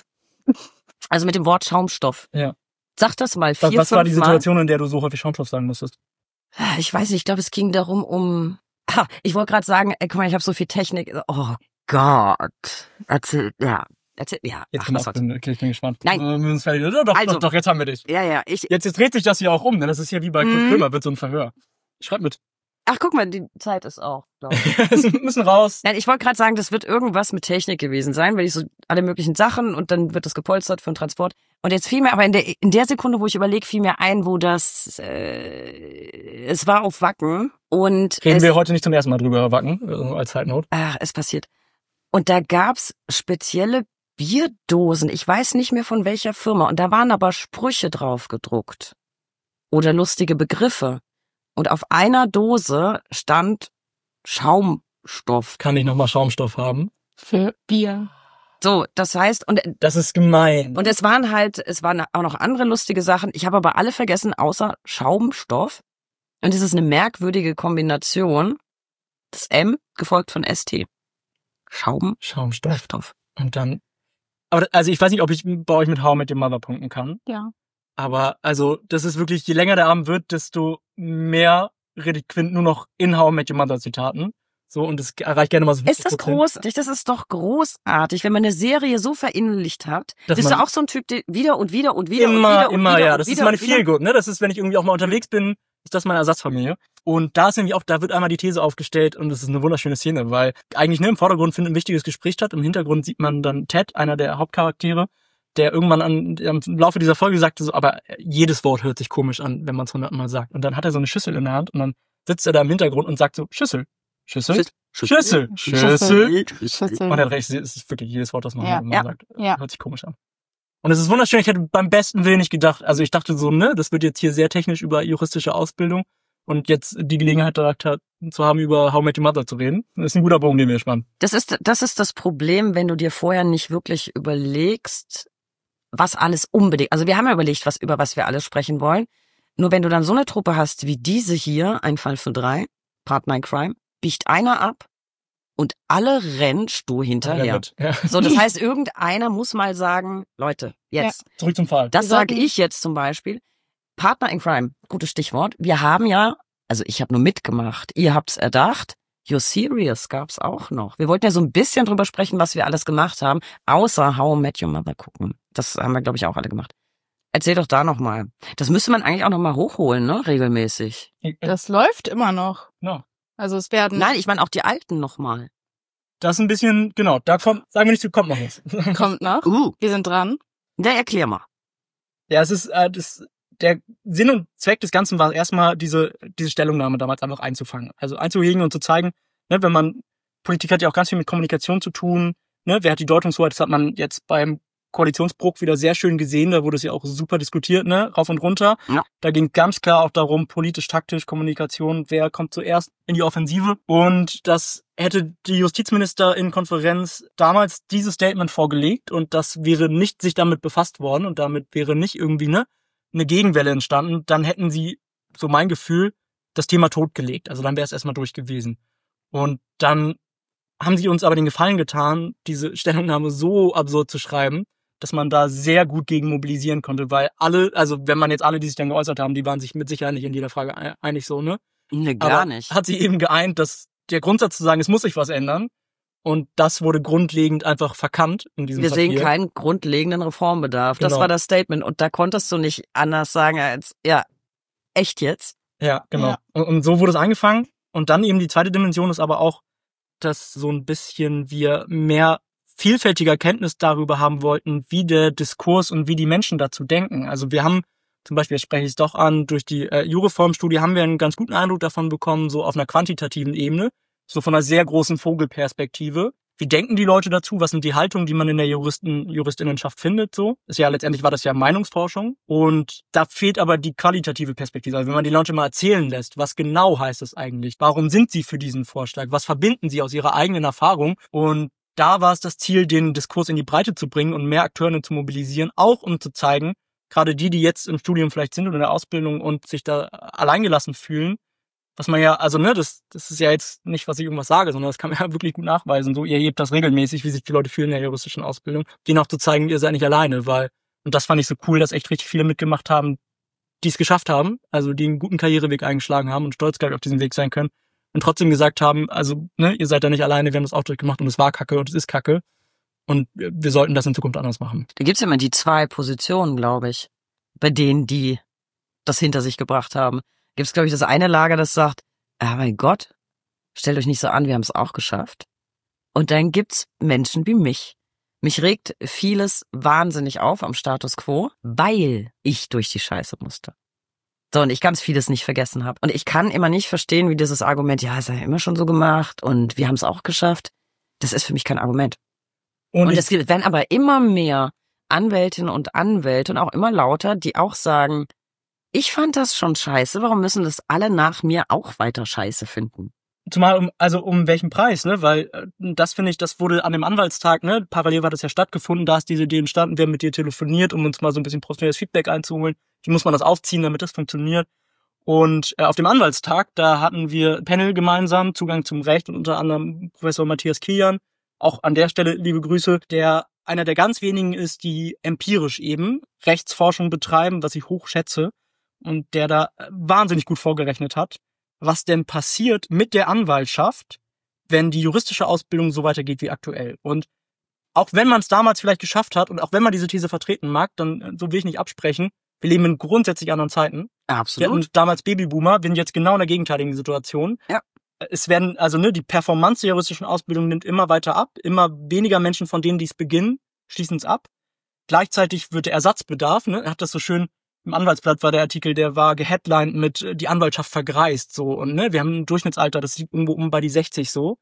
Also mit dem Wort Schaumstoff. ja. Sag das mal vier, Was, was war die fünf Mal. Situation, in der du so häufig Schaumstoff sagen musstest? Ich weiß nicht, ich glaube, es ging darum um... Ha, ich wollte gerade sagen, ey, guck mal, ich habe so viel Technik. Oh Gott. Erzähl, ja. Erzähl, ja. Jetzt Ach, bin, was ich, soll's. bin, okay, ich bin gespannt. Nein. Äh, wir müssen fertig. Doch, doch, Also. doch, doch, jetzt haben wir dich. Ja, ja, ich... Jetzt, jetzt dreht sich das hier auch um, ne? Das ist ja wie bei Kurt Mhm. Krömer, wird so ein Verhör. Schreib mit. Ach, guck mal, die Zeit ist auch. glaub ich. Wir müssen raus. Nein, ich wollte gerade sagen, das wird irgendwas mit Technik gewesen sein, weil ich so alle möglichen Sachen und dann wird das gepolstert für den Transport. Und jetzt fiel mir aber in der in der Sekunde, wo ich überlege, fiel mir ein, wo das äh, es war auf Wacken und Reden es, wir heute nicht zum ersten Mal drüber, Wacken, äh, als Side Note. ach, es passiert. Und da gab's spezielle Bierdosen. Ich weiß nicht mehr von welcher Firma. Und da waren aber Sprüche drauf gedruckt oder lustige Begriffe. Und auf einer Dose stand Schaumstoff. Kann ich nochmal Schaumstoff haben? Für Bier. So, das heißt, und, Das ist gemein. und es waren halt, es waren auch noch andere lustige Sachen. Ich habe aber alle vergessen, außer Schaumstoff. Und es ist eine merkwürdige Kombination. Das M gefolgt von S T. Schaumstoff. Schaumstoff. Und dann. Aber also ich weiß nicht, ob ich bei euch mit How I Met Your Mother punkten kann. Ja. Aber also das ist wirklich, je länger der Abend wird, desto mehr redet Quint nur noch in How I Met Your Mother Zitaten. So, und es erreicht gerne mal so Ist das fünfzig Prozent. großartig? Das ist doch großartig, wenn man eine Serie so verinnerlicht hat. Dass Bist man- du auch so ein Typ, der wieder und wieder und wieder und Immer, wieder und immer, wieder ja. und Das wieder ist meine und wieder. Feelgood, ne? Das ist, wenn ich irgendwie auch mal unterwegs bin, ist das meine Ersatzfamilie. Und da ist nämlich auch, da wird einmal die These aufgestellt und das ist eine wunderschöne Szene, weil eigentlich ne, im Vordergrund findet ein wichtiges Gespräch statt, im Hintergrund sieht man dann Ted, einer der Hauptcharaktere, der irgendwann an, im Laufe dieser Folge sagte so, aber jedes Wort hört sich komisch an, wenn man es hundertmal sagt. Und dann hat er so eine Schüssel in der Hand und dann sitzt er da im Hintergrund und sagt so, Schüssel, Schüssel, Schüssel, Schüssel, Schüssel. Schüssel. Und er hat recht, es ist wirklich jedes Wort, das man Ja, hundertmal ja, sagt, ja. hört sich komisch an. Und es ist wunderschön, ich hätte beim besten Willen nicht gedacht, also ich dachte so, ne, das wird jetzt hier sehr technisch über juristische Ausbildung und jetzt die Gelegenheit da zu haben, über How I Met Your Mother zu reden. Das ist ein guter Bogen, den wir spannen. Das ist, das ist das Problem, wenn du dir vorher nicht wirklich überlegst, was alles unbedingt, also wir haben ja überlegt, was, über was wir alles sprechen wollen. Nur wenn du dann so eine Truppe hast wie diese hier, ein Fall für drei, Partner in Crime, biegt einer ab und alle rennst du hinterher. Ja. So, das heißt, irgendeiner muss mal sagen, Leute, jetzt. Ja. Zurück zum Fall. Das sage ich jetzt zum Beispiel. Partner in Crime, gutes Stichwort. Wir haben ja, also ich habe nur mitgemacht, ihr habt's erdacht, You're Serious gab's auch noch. Wir wollten ja so ein bisschen drüber sprechen, was wir alles gemacht haben, außer How I Met Your Mother gucken. Das haben wir, glaube ich, auch alle gemacht. Erzähl doch da nochmal. Das müsste man eigentlich auch nochmal hochholen, ne, regelmäßig. Das läuft immer noch. No. Also es werden... Nein, ich meine auch die alten nochmal. Das ist ein bisschen, genau, da kommt, sagen wir nicht, kommt noch was. Kommt noch. Uh. Wir sind dran. Na, erklär mal. Ja, es ist, äh, das, der Sinn und Zweck des Ganzen war erstmal diese, diese Stellungnahme damals einfach einzufangen. Also einzuhegen und zu zeigen, ne, wenn man, Politik hat ja auch ganz viel mit Kommunikation zu tun, ne, wer hat die Deutungshoheit, das hat man jetzt beim Koalitionsbruch wieder sehr schön gesehen, da wurde es ja auch super diskutiert, ne, rauf und runter. Ja. Da ging ganz klar auch darum, politisch, taktisch, Kommunikation, wer kommt zuerst in die Offensive. Und das hätte die Justizministerin-Konferenz damals dieses Statement vorgelegt und das wäre nicht sich damit befasst worden und damit wäre nicht irgendwie ne, eine Gegenwelle entstanden, dann hätten sie, so mein Gefühl, das Thema totgelegt. Also dann wäre es erstmal durch gewesen. Und dann haben sie uns aber den Gefallen getan, diese Stellungnahme so absurd zu schreiben, dass man da sehr gut gegen mobilisieren konnte, weil alle, also wenn man jetzt alle, die sich dann geäußert haben, die waren sich mit Sicherheit nicht in jeder Frage einig so, ne? Ne, gar aber nicht. Hat sie eben geeint, dass der Grundsatz zu sagen, es muss sich was ändern und das wurde grundlegend einfach verkannt in diesem Wir Papier. sehen keinen grundlegenden Reformbedarf. Das Genau. war das Statement und da konntest du nicht anders sagen als, ja, echt jetzt? Ja, genau. Ja. Und, und so wurde es angefangen und dann eben die zweite Dimension ist aber auch, dass so ein bisschen wir mehr vielfältiger Kenntnis darüber haben wollten, wie der Diskurs und wie die Menschen dazu denken. Also wir haben zum Beispiel, jetzt spreche ich es doch an, durch die äh, Jureform-Studie haben wir einen ganz guten Eindruck davon bekommen, so auf einer quantitativen Ebene, so von einer sehr großen Vogelperspektive. Wie denken die Leute dazu? Was sind die Haltungen, die man in der Juristen, Juristinnenschaft findet? So ist ja letztendlich war das ja Meinungsforschung und da fehlt aber die qualitative Perspektive. Also wenn man die Leute mal erzählen lässt, was genau heißt es eigentlich? Warum sind sie für diesen Vorschlag? Was verbinden sie aus ihrer eigenen Erfahrung? Und da war es das Ziel, den Diskurs in die Breite zu bringen und mehr Akteure zu mobilisieren, auch um zu zeigen, gerade die, die jetzt im Studium vielleicht sind oder in der Ausbildung und sich da alleingelassen fühlen, was man ja, also ne, das das ist ja jetzt nicht, was ich irgendwas sage, sondern das kann man ja wirklich gut nachweisen. So, ihr erlebt das regelmäßig, wie sich die Leute fühlen in der juristischen Ausbildung, denen auch zu zeigen, ihr seid nicht alleine, weil, und das fand ich so cool, dass echt richtig viele mitgemacht haben, die es geschafft haben, also die einen guten Karriereweg eingeschlagen haben und stolz auf diesen Weg sein können und trotzdem gesagt haben, also ne, ihr seid da nicht alleine, wir haben das auch durchgemacht und es war Kacke und es ist Kacke und wir sollten das in Zukunft anders machen. Da gibt's ja immer die zwei Positionen, glaube ich, bei denen, die das hinter sich gebracht haben. Gibt's, glaube ich, das eine Lager, das sagt, ah mein Gott, stellt euch nicht so an, wir haben es auch geschafft. Und dann gibt's Menschen wie mich. Mich regt vieles wahnsinnig auf am Status quo, weil ich durch die Scheiße musste. So, und ich ganz vieles nicht vergessen habe. Und ich kann immer nicht verstehen, wie dieses Argument, ja, es ist ja immer schon so gemacht und wir haben es auch geschafft. Das ist für mich kein Argument. Und, und es werden aber immer mehr Anwältinnen und Anwälte und auch immer lauter, die auch sagen, ich fand das schon scheiße, warum müssen das alle nach mir auch weiter scheiße finden? Zumal um, also um welchen Preis, ne? Weil äh, das finde ich, das wurde an dem Anwaltstag, ne? Parallel war das ja stattgefunden, da ist diese Idee entstanden, wir haben mit dir telefoniert, um uns mal so ein bisschen professionelles Feedback einzuholen. Wie muss man das aufziehen, damit das funktioniert? Und äh, auf dem Anwaltstag, da hatten wir Panel gemeinsam, Zugang zum Recht und unter anderem Professor Matthias Kilian, auch an der Stelle liebe Grüße, der einer der ganz wenigen ist, die empirisch eben Rechtsforschung betreiben, was ich hoch schätze. Und der da wahnsinnig gut vorgerechnet hat, was denn passiert mit der Anwaltschaft, wenn die juristische Ausbildung so weitergeht wie aktuell. Und auch wenn man es damals vielleicht geschafft hat und auch wenn man diese These vertreten mag, dann so will ich nicht absprechen, wir leben in grundsätzlich anderen Zeiten. Absolut. Wir hatten damals Babyboomer, wir sind jetzt genau in der gegenteiligen Situation. Ja. Es werden, also ne, die Performance der juristischen Ausbildung nimmt immer weiter ab, immer weniger Menschen von denen, die es beginnen, schließen es ab. gleichzeitig wird der Ersatzbedarf, ne, er hat das so schön, im Anwaltsblatt war der Artikel, der war geheadlined mit äh, die Anwaltschaft vergreist, so, und ne, wir haben ein Durchschnittsalter, das liegt irgendwo um bei die sechzig so,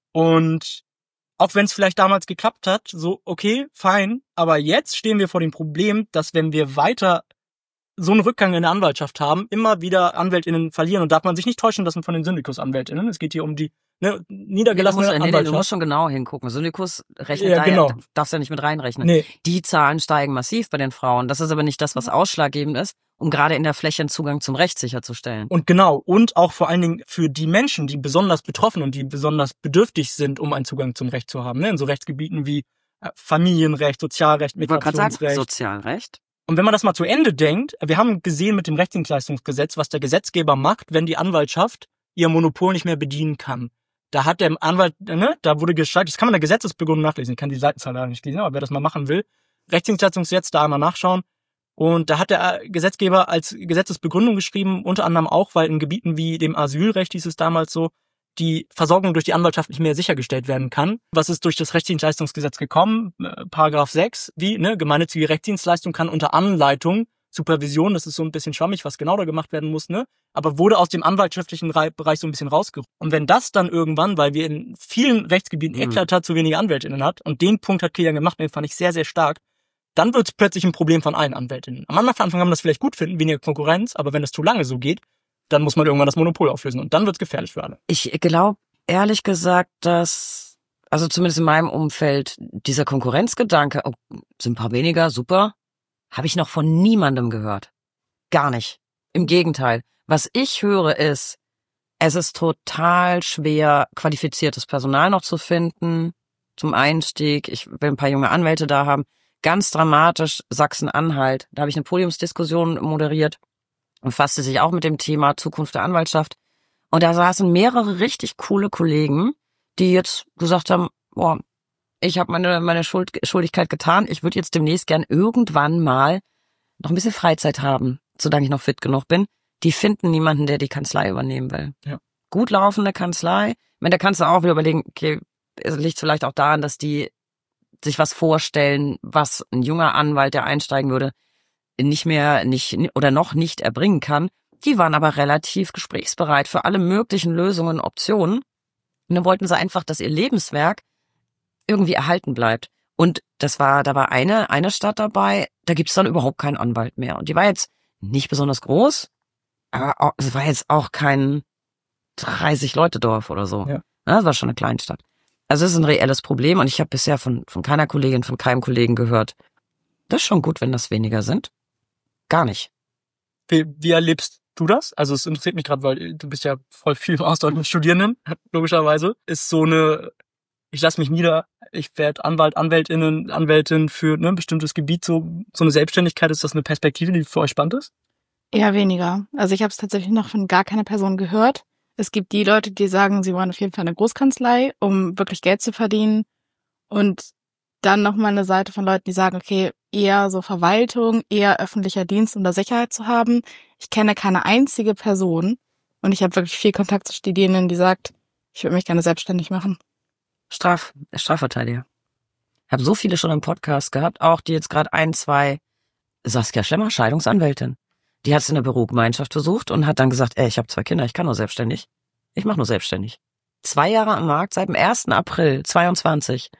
und auch wenn es vielleicht damals geklappt hat, so, okay, fein, aber jetzt stehen wir vor dem Problem, dass wenn wir weiter so einen Rückgang in der Anwaltschaft haben, immer wieder AnwältInnen verlieren, und darf man sich nicht täuschen lassen von den Syndikus-AnwältInnen. Es geht hier um die ne, niedergelassene nee, du musst, Anwaltschaft. Nee, du musst schon genau hingucken. Syndikus rechnet ja, da genau. ja, darfst ja nicht mit reinrechnen. Nee. Die Zahlen steigen massiv bei den Frauen. Das ist aber nicht das, was ausschlaggebend ist, um gerade in der Fläche einen Zugang zum Recht sicherzustellen. Und genau, und auch vor allen Dingen für die Menschen, die besonders betroffen und die besonders bedürftig sind, um einen Zugang zum Recht zu haben. Ne? In so Rechtsgebieten wie Familienrecht, Sozialrecht, Migrationsrecht. Sozialrecht. Und wenn man das mal zu Ende denkt, wir haben gesehen mit dem Rechtsdienstleistungsgesetz, was der Gesetzgeber macht, wenn die Anwaltschaft ihr Monopol nicht mehr bedienen kann. Da hat der Anwalt, ne, da wurde gestaltet, das kann man in der Gesetzesbegründung nachlesen, ich kann die Seitenzahl leider nicht lesen, aber wer das mal machen will, Rechtsdienstleistungsgesetz, da einmal nachschauen. Und da hat der Gesetzgeber als Gesetzesbegründung geschrieben, unter anderem auch, weil in Gebieten wie dem Asylrecht, hieß es damals so, die Versorgung durch die Anwaltschaft nicht mehr sichergestellt werden kann. Was ist durch das Rechtsdienstleistungsgesetz gekommen? Äh, Paragraph sechs, wie, ne, gemeinnützige Rechtsdienstleistung kann unter Anleitung, Supervision, das ist so ein bisschen schwammig, was genau da gemacht werden muss, ne, aber wurde aus dem anwaltschaftlichen Bereich so ein bisschen rausgeholt. Und wenn das dann irgendwann, weil wir in vielen Rechtsgebieten mhm. eklatant zu wenige AnwältInnen hat, und den Punkt hat Kilian gemacht, den fand ich sehr, sehr stark, dann wird es plötzlich ein Problem von allen AnwältInnen. Am Anfang kann man das vielleicht gut finden, weniger Konkurrenz, aber wenn es zu lange so geht, dann muss man irgendwann das Monopol auflösen und dann wird's gefährlich für alle. Ich glaube, ehrlich gesagt, dass, also zumindest in meinem Umfeld, dieser Konkurrenzgedanke, oh, sind ein paar weniger, super, habe ich noch von niemandem gehört. Gar nicht. Im Gegenteil. Was ich höre ist, es ist total schwer, qualifiziertes Personal noch zu finden zum Einstieg. Ich will ein paar junge Anwälte da haben. Ganz dramatisch Sachsen-Anhalt. Da habe ich eine Podiumsdiskussion moderiert. Und fasste sich auch mit dem Thema Zukunft der Anwaltschaft. Und da saßen mehrere richtig coole Kollegen, die jetzt gesagt haben, boah, ich habe meine meine Schuld, Schuldigkeit getan. Ich würde jetzt demnächst gern irgendwann mal noch ein bisschen Freizeit haben, solange ich noch fit genug bin. Die finden niemanden, der die Kanzlei übernehmen will. Ja. Gut laufende Kanzlei. Ich meine, da kannst du auch wieder überlegen, okay, es liegt vielleicht auch daran, dass die sich was vorstellen, was ein junger Anwalt, der einsteigen würde, nicht mehr, nicht oder noch nicht erbringen kann. Die waren aber relativ gesprächsbereit für alle möglichen Lösungen und Optionen. Und dann wollten sie einfach, dass ihr Lebenswerk irgendwie erhalten bleibt. Und das war, da war eine, eine Stadt dabei, da gibt's dann überhaupt keinen Anwalt mehr. Und die war jetzt nicht besonders groß, aber auch, es war jetzt auch kein dreißig Leute Dorf oder so. Ja. Das war schon eine Kleinstadt. Also es ist ein reelles Problem und ich habe bisher von, von keiner Kollegin, von keinem Kollegen gehört, das ist schon gut, wenn das weniger sind. Gar nicht. Wie, wie erlebst du das? Also es interessiert mich gerade, weil du bist ja voll viel im Austausch mit Studierenden, logischerweise. Ist so eine, ich lasse mich nieder, ich werde Anwalt, Anwältinnen, Anwältin für ne, ein bestimmtes Gebiet, so so eine Selbstständigkeit, ist das eine Perspektive, die für euch spannend ist? Eher weniger. Also ich habe es tatsächlich noch von gar keiner Person gehört. Es gibt die Leute, die sagen, sie wollen auf jeden Fall eine Großkanzlei, um wirklich Geld zu verdienen. Und dann nochmal eine Seite von Leuten, die sagen, okay, eher so Verwaltung, eher öffentlicher Dienst, um da Sicherheit zu haben. Ich kenne keine einzige Person und ich habe wirklich viel Kontakt zu Studierenden, die sagt, ich würde mich gerne selbstständig machen. Straf, Strafverteidiger. Ich habe so viele schon im Podcast gehabt, auch die jetzt gerade ein, zwei, Saskia Schlemmer, Scheidungsanwältin. Die hat es in der Bürogemeinschaft versucht und hat dann gesagt, ey, ich habe zwei Kinder, ich kann nur selbstständig. Ich mache nur selbstständig. Zwei Jahre am Markt, seit dem ersten April zweiundzwanzig.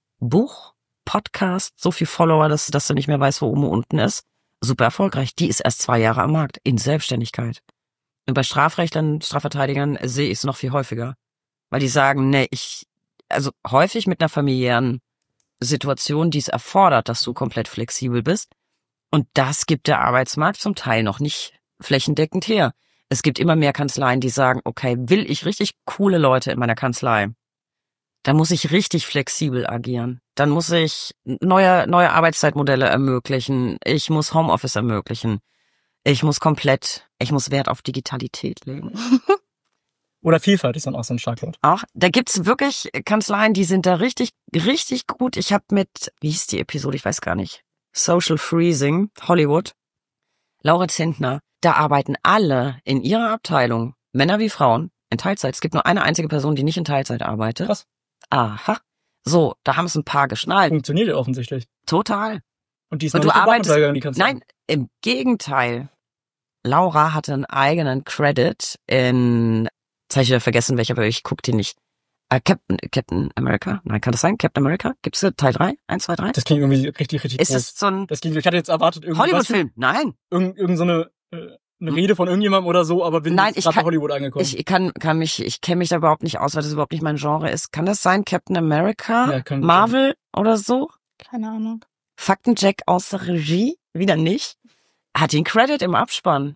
Buch, Podcast, so viel Follower, dass, dass du nicht mehr weißt, wo oben und unten ist. Super erfolgreich. Die ist erst zwei Jahre am Markt, in Selbstständigkeit. Und bei Strafrechtlern, Strafverteidigern sehe ich es noch viel häufiger. Weil die sagen, nee, ich, also häufig mit einer familiären Situation, die es erfordert, dass du komplett flexibel bist. Und das gibt der Arbeitsmarkt zum Teil noch nicht flächendeckend her. Es gibt immer mehr Kanzleien, die sagen, okay, will ich richtig coole Leute in meiner Kanzlei, dann muss ich richtig flexibel agieren. Dann muss ich neue, neue Arbeitszeitmodelle ermöglichen. Ich muss Homeoffice ermöglichen. Ich muss komplett, ich muss Wert auf Digitalität legen. Oder Vielfalt ist dann auch so ein Schlagwort. Auch, da gibt's wirklich Kanzleien, die sind da richtig, richtig gut. Ich habe mit, wie hieß die Episode, ich weiß gar nicht, Social Freezing, Hollywood, Laura Zentner, da arbeiten alle in ihrer Abteilung, Männer wie Frauen, in Teilzeit. Es gibt nur eine einzige Person, die nicht in Teilzeit arbeitet. Krass. Aha. So, da haben es ein paar geschnallt. Funktioniert ja offensichtlich. Total. Und die ist Und noch du nicht gebracht, arbeitest, weil die kannst nein, im Gegenteil. Laura hatte einen eigenen Credit in, jetzt habe ich wieder vergessen, welcher, aber ich guck die nicht. Äh, Captain, Captain America? Nein, kann das sein? Captain America? Gibt's da Teil drei? Eins, zwei, drei? Das klingt irgendwie richtig, richtig Ist groß. es so ein Das klingt, ich hatte jetzt erwartet, irgendwas, Hollywood-Film? Nein. irgend, irgend so eine, äh, eine Rede von irgendjemandem oder so, aber bin Nein, jetzt ich gerade kann- nach Hollywood angekommen. Ich kann, kann mich, ich kenne mich da überhaupt nicht aus, weil das überhaupt nicht mein Genre ist. Kann das sein? Captain America? Ja, kann gut Marvel oder so? Keine Ahnung. Faktencheck aus der Regie? Wieder nicht. Hat den Credit im Abspann.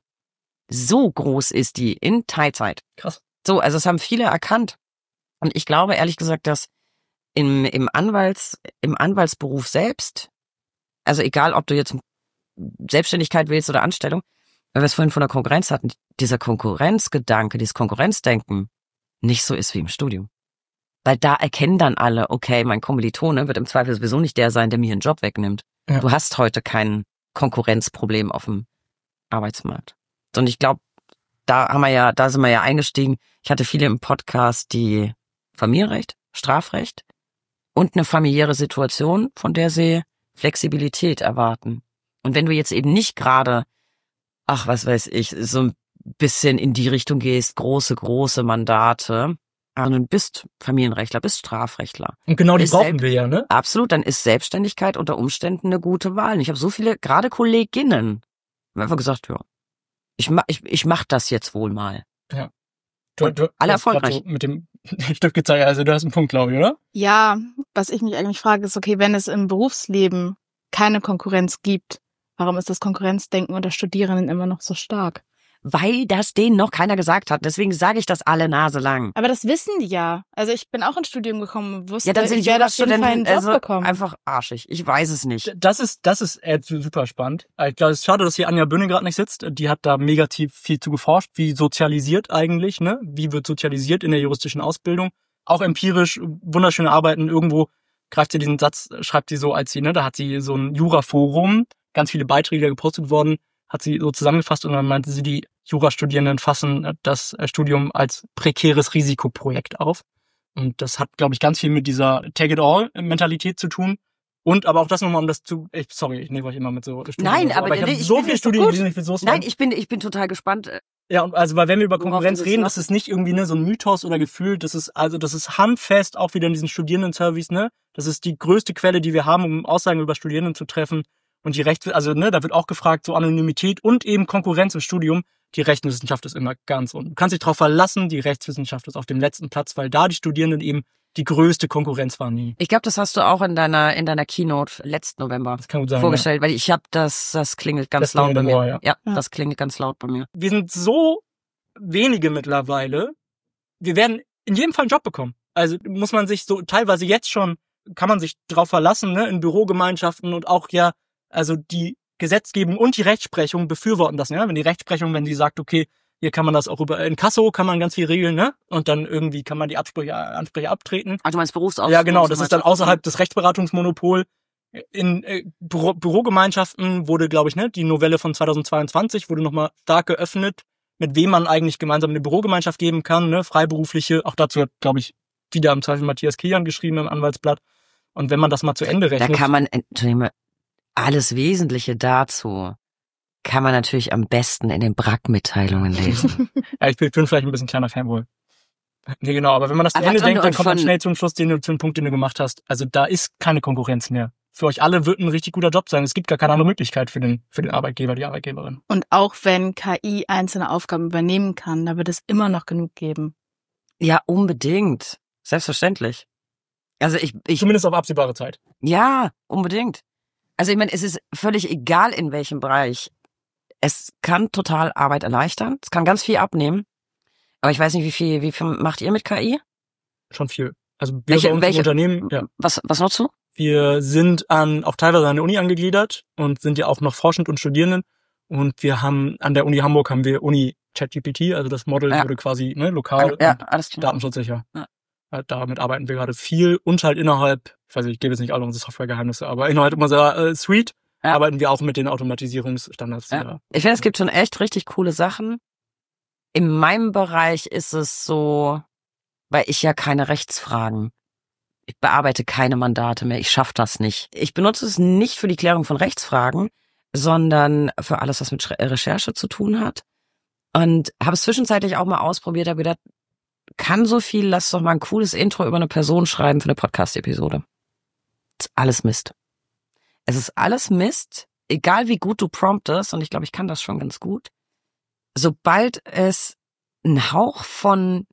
So groß ist die in Teilzeit. Krass. So, also es haben viele erkannt. Und ich glaube ehrlich gesagt, dass im, im Anwalts, im Anwaltsberuf selbst, also egal, ob du jetzt Selbstständigkeit willst oder Anstellung, weil wir es vorhin von der Konkurrenz hatten, dieser Konkurrenzgedanke, dieses Konkurrenzdenken nicht so ist wie im Studium. Weil da erkennen dann alle, okay, mein Kommilitone wird im Zweifel sowieso nicht der sein, der mir einen Job wegnimmt. Ja. Du hast heute kein Konkurrenzproblem auf dem Arbeitsmarkt. Und ich glaube, da haben wir ja, da sind wir ja eingestiegen. Ich hatte viele im Podcast, die Familienrecht, Strafrecht und eine familiäre Situation, von der sie Flexibilität erwarten. Und wenn du jetzt eben nicht gerade, ach, was weiß ich, so ein bisschen in die Richtung gehst, große, große Mandate, sondern bist Familienrechtler, bist Strafrechtler. Und genau die Ist brauchen selbst- wir ja, ne? Absolut, dann ist Selbstständigkeit unter Umständen eine gute Wahl. Und ich habe so viele, gerade Kolleginnen, haben einfach gesagt, ja, ich mach, ich, ich mach das jetzt wohl mal. Du, Und du, alle du hast grad erfolgreich. So mit dem Stift gezeigt, also du hast einen Punkt, glaube ich, oder? Ja, was ich mich eigentlich frage, ist, okay, wenn es im Berufsleben keine Konkurrenz gibt, warum ist das Konkurrenzdenken unter Studierenden immer noch so stark? Weil das denen noch keiner gesagt hat. Deswegen sage ich das alle Nase lang. Aber das wissen die ja. Also ich bin auch ins Studium gekommen und wusste, Ja, dann sind ich werde auf jeden Fall einen Jurastudenten Job also bekommen. einfach arschig. Ich weiß es nicht. Das ist, das ist äh, super spannend. Ich glaube, es ist schade, dass hier Anja Böhne gerade nicht sitzt. Die hat da mega tief viel zu geforscht. Wie sozialisiert eigentlich, ne? Wie wird sozialisiert in der juristischen Ausbildung? Auch empirisch, wunderschöne Arbeiten. Irgendwo greift sie diesen Satz, schreibt sie so, als sie, ne, da hat sie so ein Jura-Forum, ganz viele Beiträge, die da gepostet worden, hat sie so zusammengefasst und dann meinte sie, die Jurastudierenden fassen das Studium als prekäres Risikoprojekt auf. Und das hat, glaube ich, ganz viel mit dieser Take-it-all-Mentalität zu tun. Und aber auch das nochmal, um das zu... Ich, sorry, ich nehme euch immer mit so Studien. Nein, oder so, aber ich habe nee, ich so finde viele das doch Studien gut. gelesen, ich will so Nein, ich bin, ich bin total gespannt. Ja, und also, weil wenn wir über Worauf Konkurrenz du das reden, machst? das ist nicht irgendwie ne so ein Mythos oder Gefühl, das ist also das ist handfest auch wieder in diesen Studierendenservice, ne? Das ist die größte Quelle, die wir haben, um Aussagen über Studierenden zu treffen. Und die Rechts, also ne, da wird auch gefragt, so Anonymität und eben Konkurrenz im Studium. Die Rechtswissenschaft ist immer ganz unten. Du kannst dich darauf verlassen, die Rechtswissenschaft ist auf dem letzten Platz, weil da die Studierenden eben die größte Konkurrenz waren nie. Ich glaube, das hast du auch in deiner in deiner Keynote letzten November Das kann gut sein. vorgestellt, weil ich habe das, das klingelt ganz Das laut klingelt bei im mir. Ohr, ja. Ja, Ja. das klingelt ganz laut bei mir. Ja. Wir sind so wenige mittlerweile. Wir werden in jedem Fall einen Job bekommen. Also muss man sich so teilweise jetzt schon, kann man sich drauf verlassen, ne, in Bürogemeinschaften und auch ja, also die Gesetzgebung und die Rechtsprechung befürworten das, ne? Wenn die Rechtsprechung, wenn sie sagt, okay, hier kann man das auch über in Kasso kann man ganz viel regeln, ne? Und dann irgendwie kann man die Absprüche, Ansprüche abtreten. Ah, du meinst Berufsaus? Ja, genau, das ist dann Berufsgemeinschaft. außerhalb des Rechtsberatungsmonopol. In äh, Büro, Bürogemeinschaften wurde, glaube ich, ne, die Novelle von zweitausendzweiundzwanzig wurde nochmal stark geöffnet, mit wem man eigentlich gemeinsam eine Bürogemeinschaft geben kann, ne, freiberufliche. Auch dazu hat, glaube ich, wieder am Zweifel Matthias Kilian geschrieben im Anwaltsblatt. Und wenn man das mal zu Ende Da rechnet, kann man, Entschuldigung, alles Wesentliche dazu kann man natürlich am besten in den Brack-Mitteilungen lesen. ja, ich bin bin vielleicht ein bisschen kleiner Fanboy. Nee, genau, aber wenn man das zu Aber Ende und- denkt, dann und kommt man von- schnell zum Schluss, den du, zu dem Punkt, den du gemacht hast. Also da ist keine Konkurrenz mehr. Für euch alle wird ein richtig guter Job sein. Es gibt gar keine andere Möglichkeit für den, für den Arbeitgeber, die Arbeitgeberin. Und auch wenn K I einzelne Aufgaben übernehmen kann, da wird es immer noch genug geben. Ja, unbedingt. Selbstverständlich. Also ich, ich, Zumindest auf absehbare Zeit. ja, unbedingt. Also ich meine, es ist völlig egal, in welchem Bereich. Es kann total Arbeit erleichtern. Es kann ganz viel abnehmen. Aber ich weiß nicht, wie viel, wie viel macht ihr mit K I? Schon viel. Also wir Welche- bei uns welche- im Unternehmen, ja. Was, was nutzt du? Wir sind an, auch teilweise an der Uni angegliedert und sind ja auch noch Forschend und Studierenden. Und wir haben, an der Uni Hamburg haben wir Uni ChatGPT, also das Model Ja. wurde quasi, ne, lokal Ja, und alles klar. datenschutzsicher. Ja. Äh, Damit arbeiten wir gerade viel und halt innerhalb, ich weiß nicht, ich gebe jetzt nicht alle unsere Softwaregeheimnisse, aber innerhalb unserer äh, Suite Ja. arbeiten wir auch mit den Automatisierungsstandards. die Ja. da- Ich finde, es gibt schon echt richtig coole Sachen. In meinem Bereich ist es so, weil ich ja keine Rechtsfragen ich bearbeite keine Mandate mehr, ich schaffe das nicht. Ich benutze es nicht für die Klärung von Rechtsfragen, sondern für alles, was mit Recherche zu tun hat. Und habe es zwischenzeitlich auch mal ausprobiert, habe gedacht, kann so viel, lass doch mal ein cooles Intro über eine Person schreiben für eine Podcast-Episode. Das ist alles Mist. Es ist alles Mist, egal wie gut du promptest, und ich glaube, ich kann das schon ganz gut. Sobald es einen Hauch von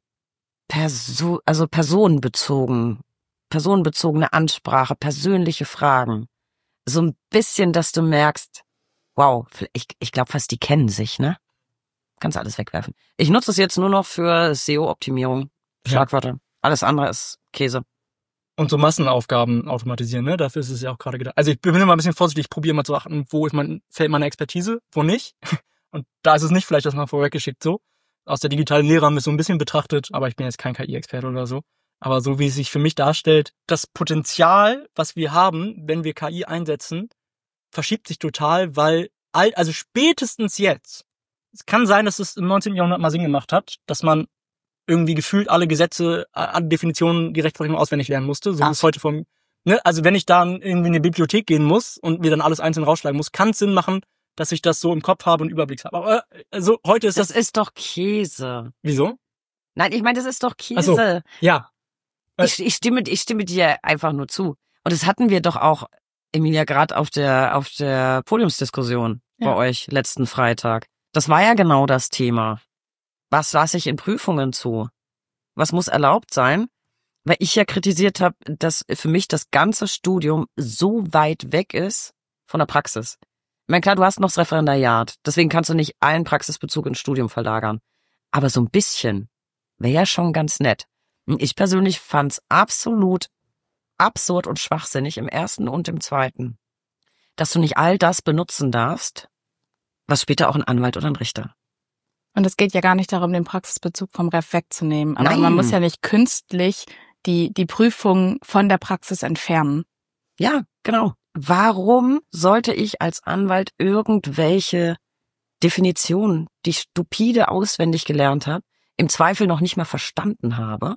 Perso- also personenbezogen, personenbezogene Ansprache, persönliche Fragen, so ein bisschen, dass du merkst, wow, ich, ich glaube fast, die kennen sich, ne? Kannst alles wegwerfen. Ich nutze es jetzt nur noch für S E O-Optimierung, Schlagwörter. Ja. Alles andere ist Käse. Und so Massenaufgaben automatisieren, ne? Dafür ist es ja auch gerade gedacht. Also ich bin immer ein bisschen vorsichtig, ich probiere mal zu achten, wo ist mein, fällt meine Expertise, wo nicht. Und da ist es nicht vielleicht das mal vorweggeschickt so. Aus der digitalen Lehre haben wir es so ein bisschen betrachtet, aber ich bin jetzt kein K I-Experte oder so. Aber so wie es sich für mich darstellt, das Potenzial, was wir haben, wenn wir K I einsetzen, verschiebt sich total, weil, all, also spätestens jetzt, es kann sein, dass es im neunzehnten Jahrhundert mal Sinn gemacht hat, dass man irgendwie gefühlt alle Gesetze, alle Definitionen, die Rechtsprechung auswendig lernen musste, so wie es heute vom, ne, also wenn ich dann irgendwie in eine Bibliothek gehen muss und mir dann alles einzeln rausschlagen muss, kann es Sinn machen, dass ich das so im Kopf habe und Überblick habe. Aber also heute ist das... Das ist doch Käse. Wieso? Nein, ich meine, das ist doch Käse. Ach so, ja. Ich, ich, stimme, ich stimme dir einfach nur zu. Und das hatten wir doch auch, Emilia, gerade auf der, auf der Podiumsdiskussion ja. bei euch letzten Freitag. Das war ja genau das Thema. Was lasse ich in Prüfungen zu? Was muss erlaubt sein? Weil ich ja kritisiert habe, dass für mich das ganze Studium so weit weg ist von der Praxis. Ich meine, klar, du hast noch das Referendariat, deswegen kannst du nicht allen Praxisbezug ins Studium verlagern. Aber so ein bisschen wäre ja schon ganz nett. Und ich persönlich fand's absolut absurd und schwachsinnig im ersten und im zweiten, dass du nicht all das benutzen darfst, was später auch ein Anwalt oder ein Richter. Und es geht ja gar nicht darum, den Praxisbezug vom Ref wegzunehmen. Aber Nein. Man muss ja nicht künstlich die, die Prüfung von der Praxis entfernen. Ja, genau. Warum sollte ich als Anwalt irgendwelche Definitionen, die ich stupide auswendig gelernt habe, im Zweifel noch nicht mal verstanden habe?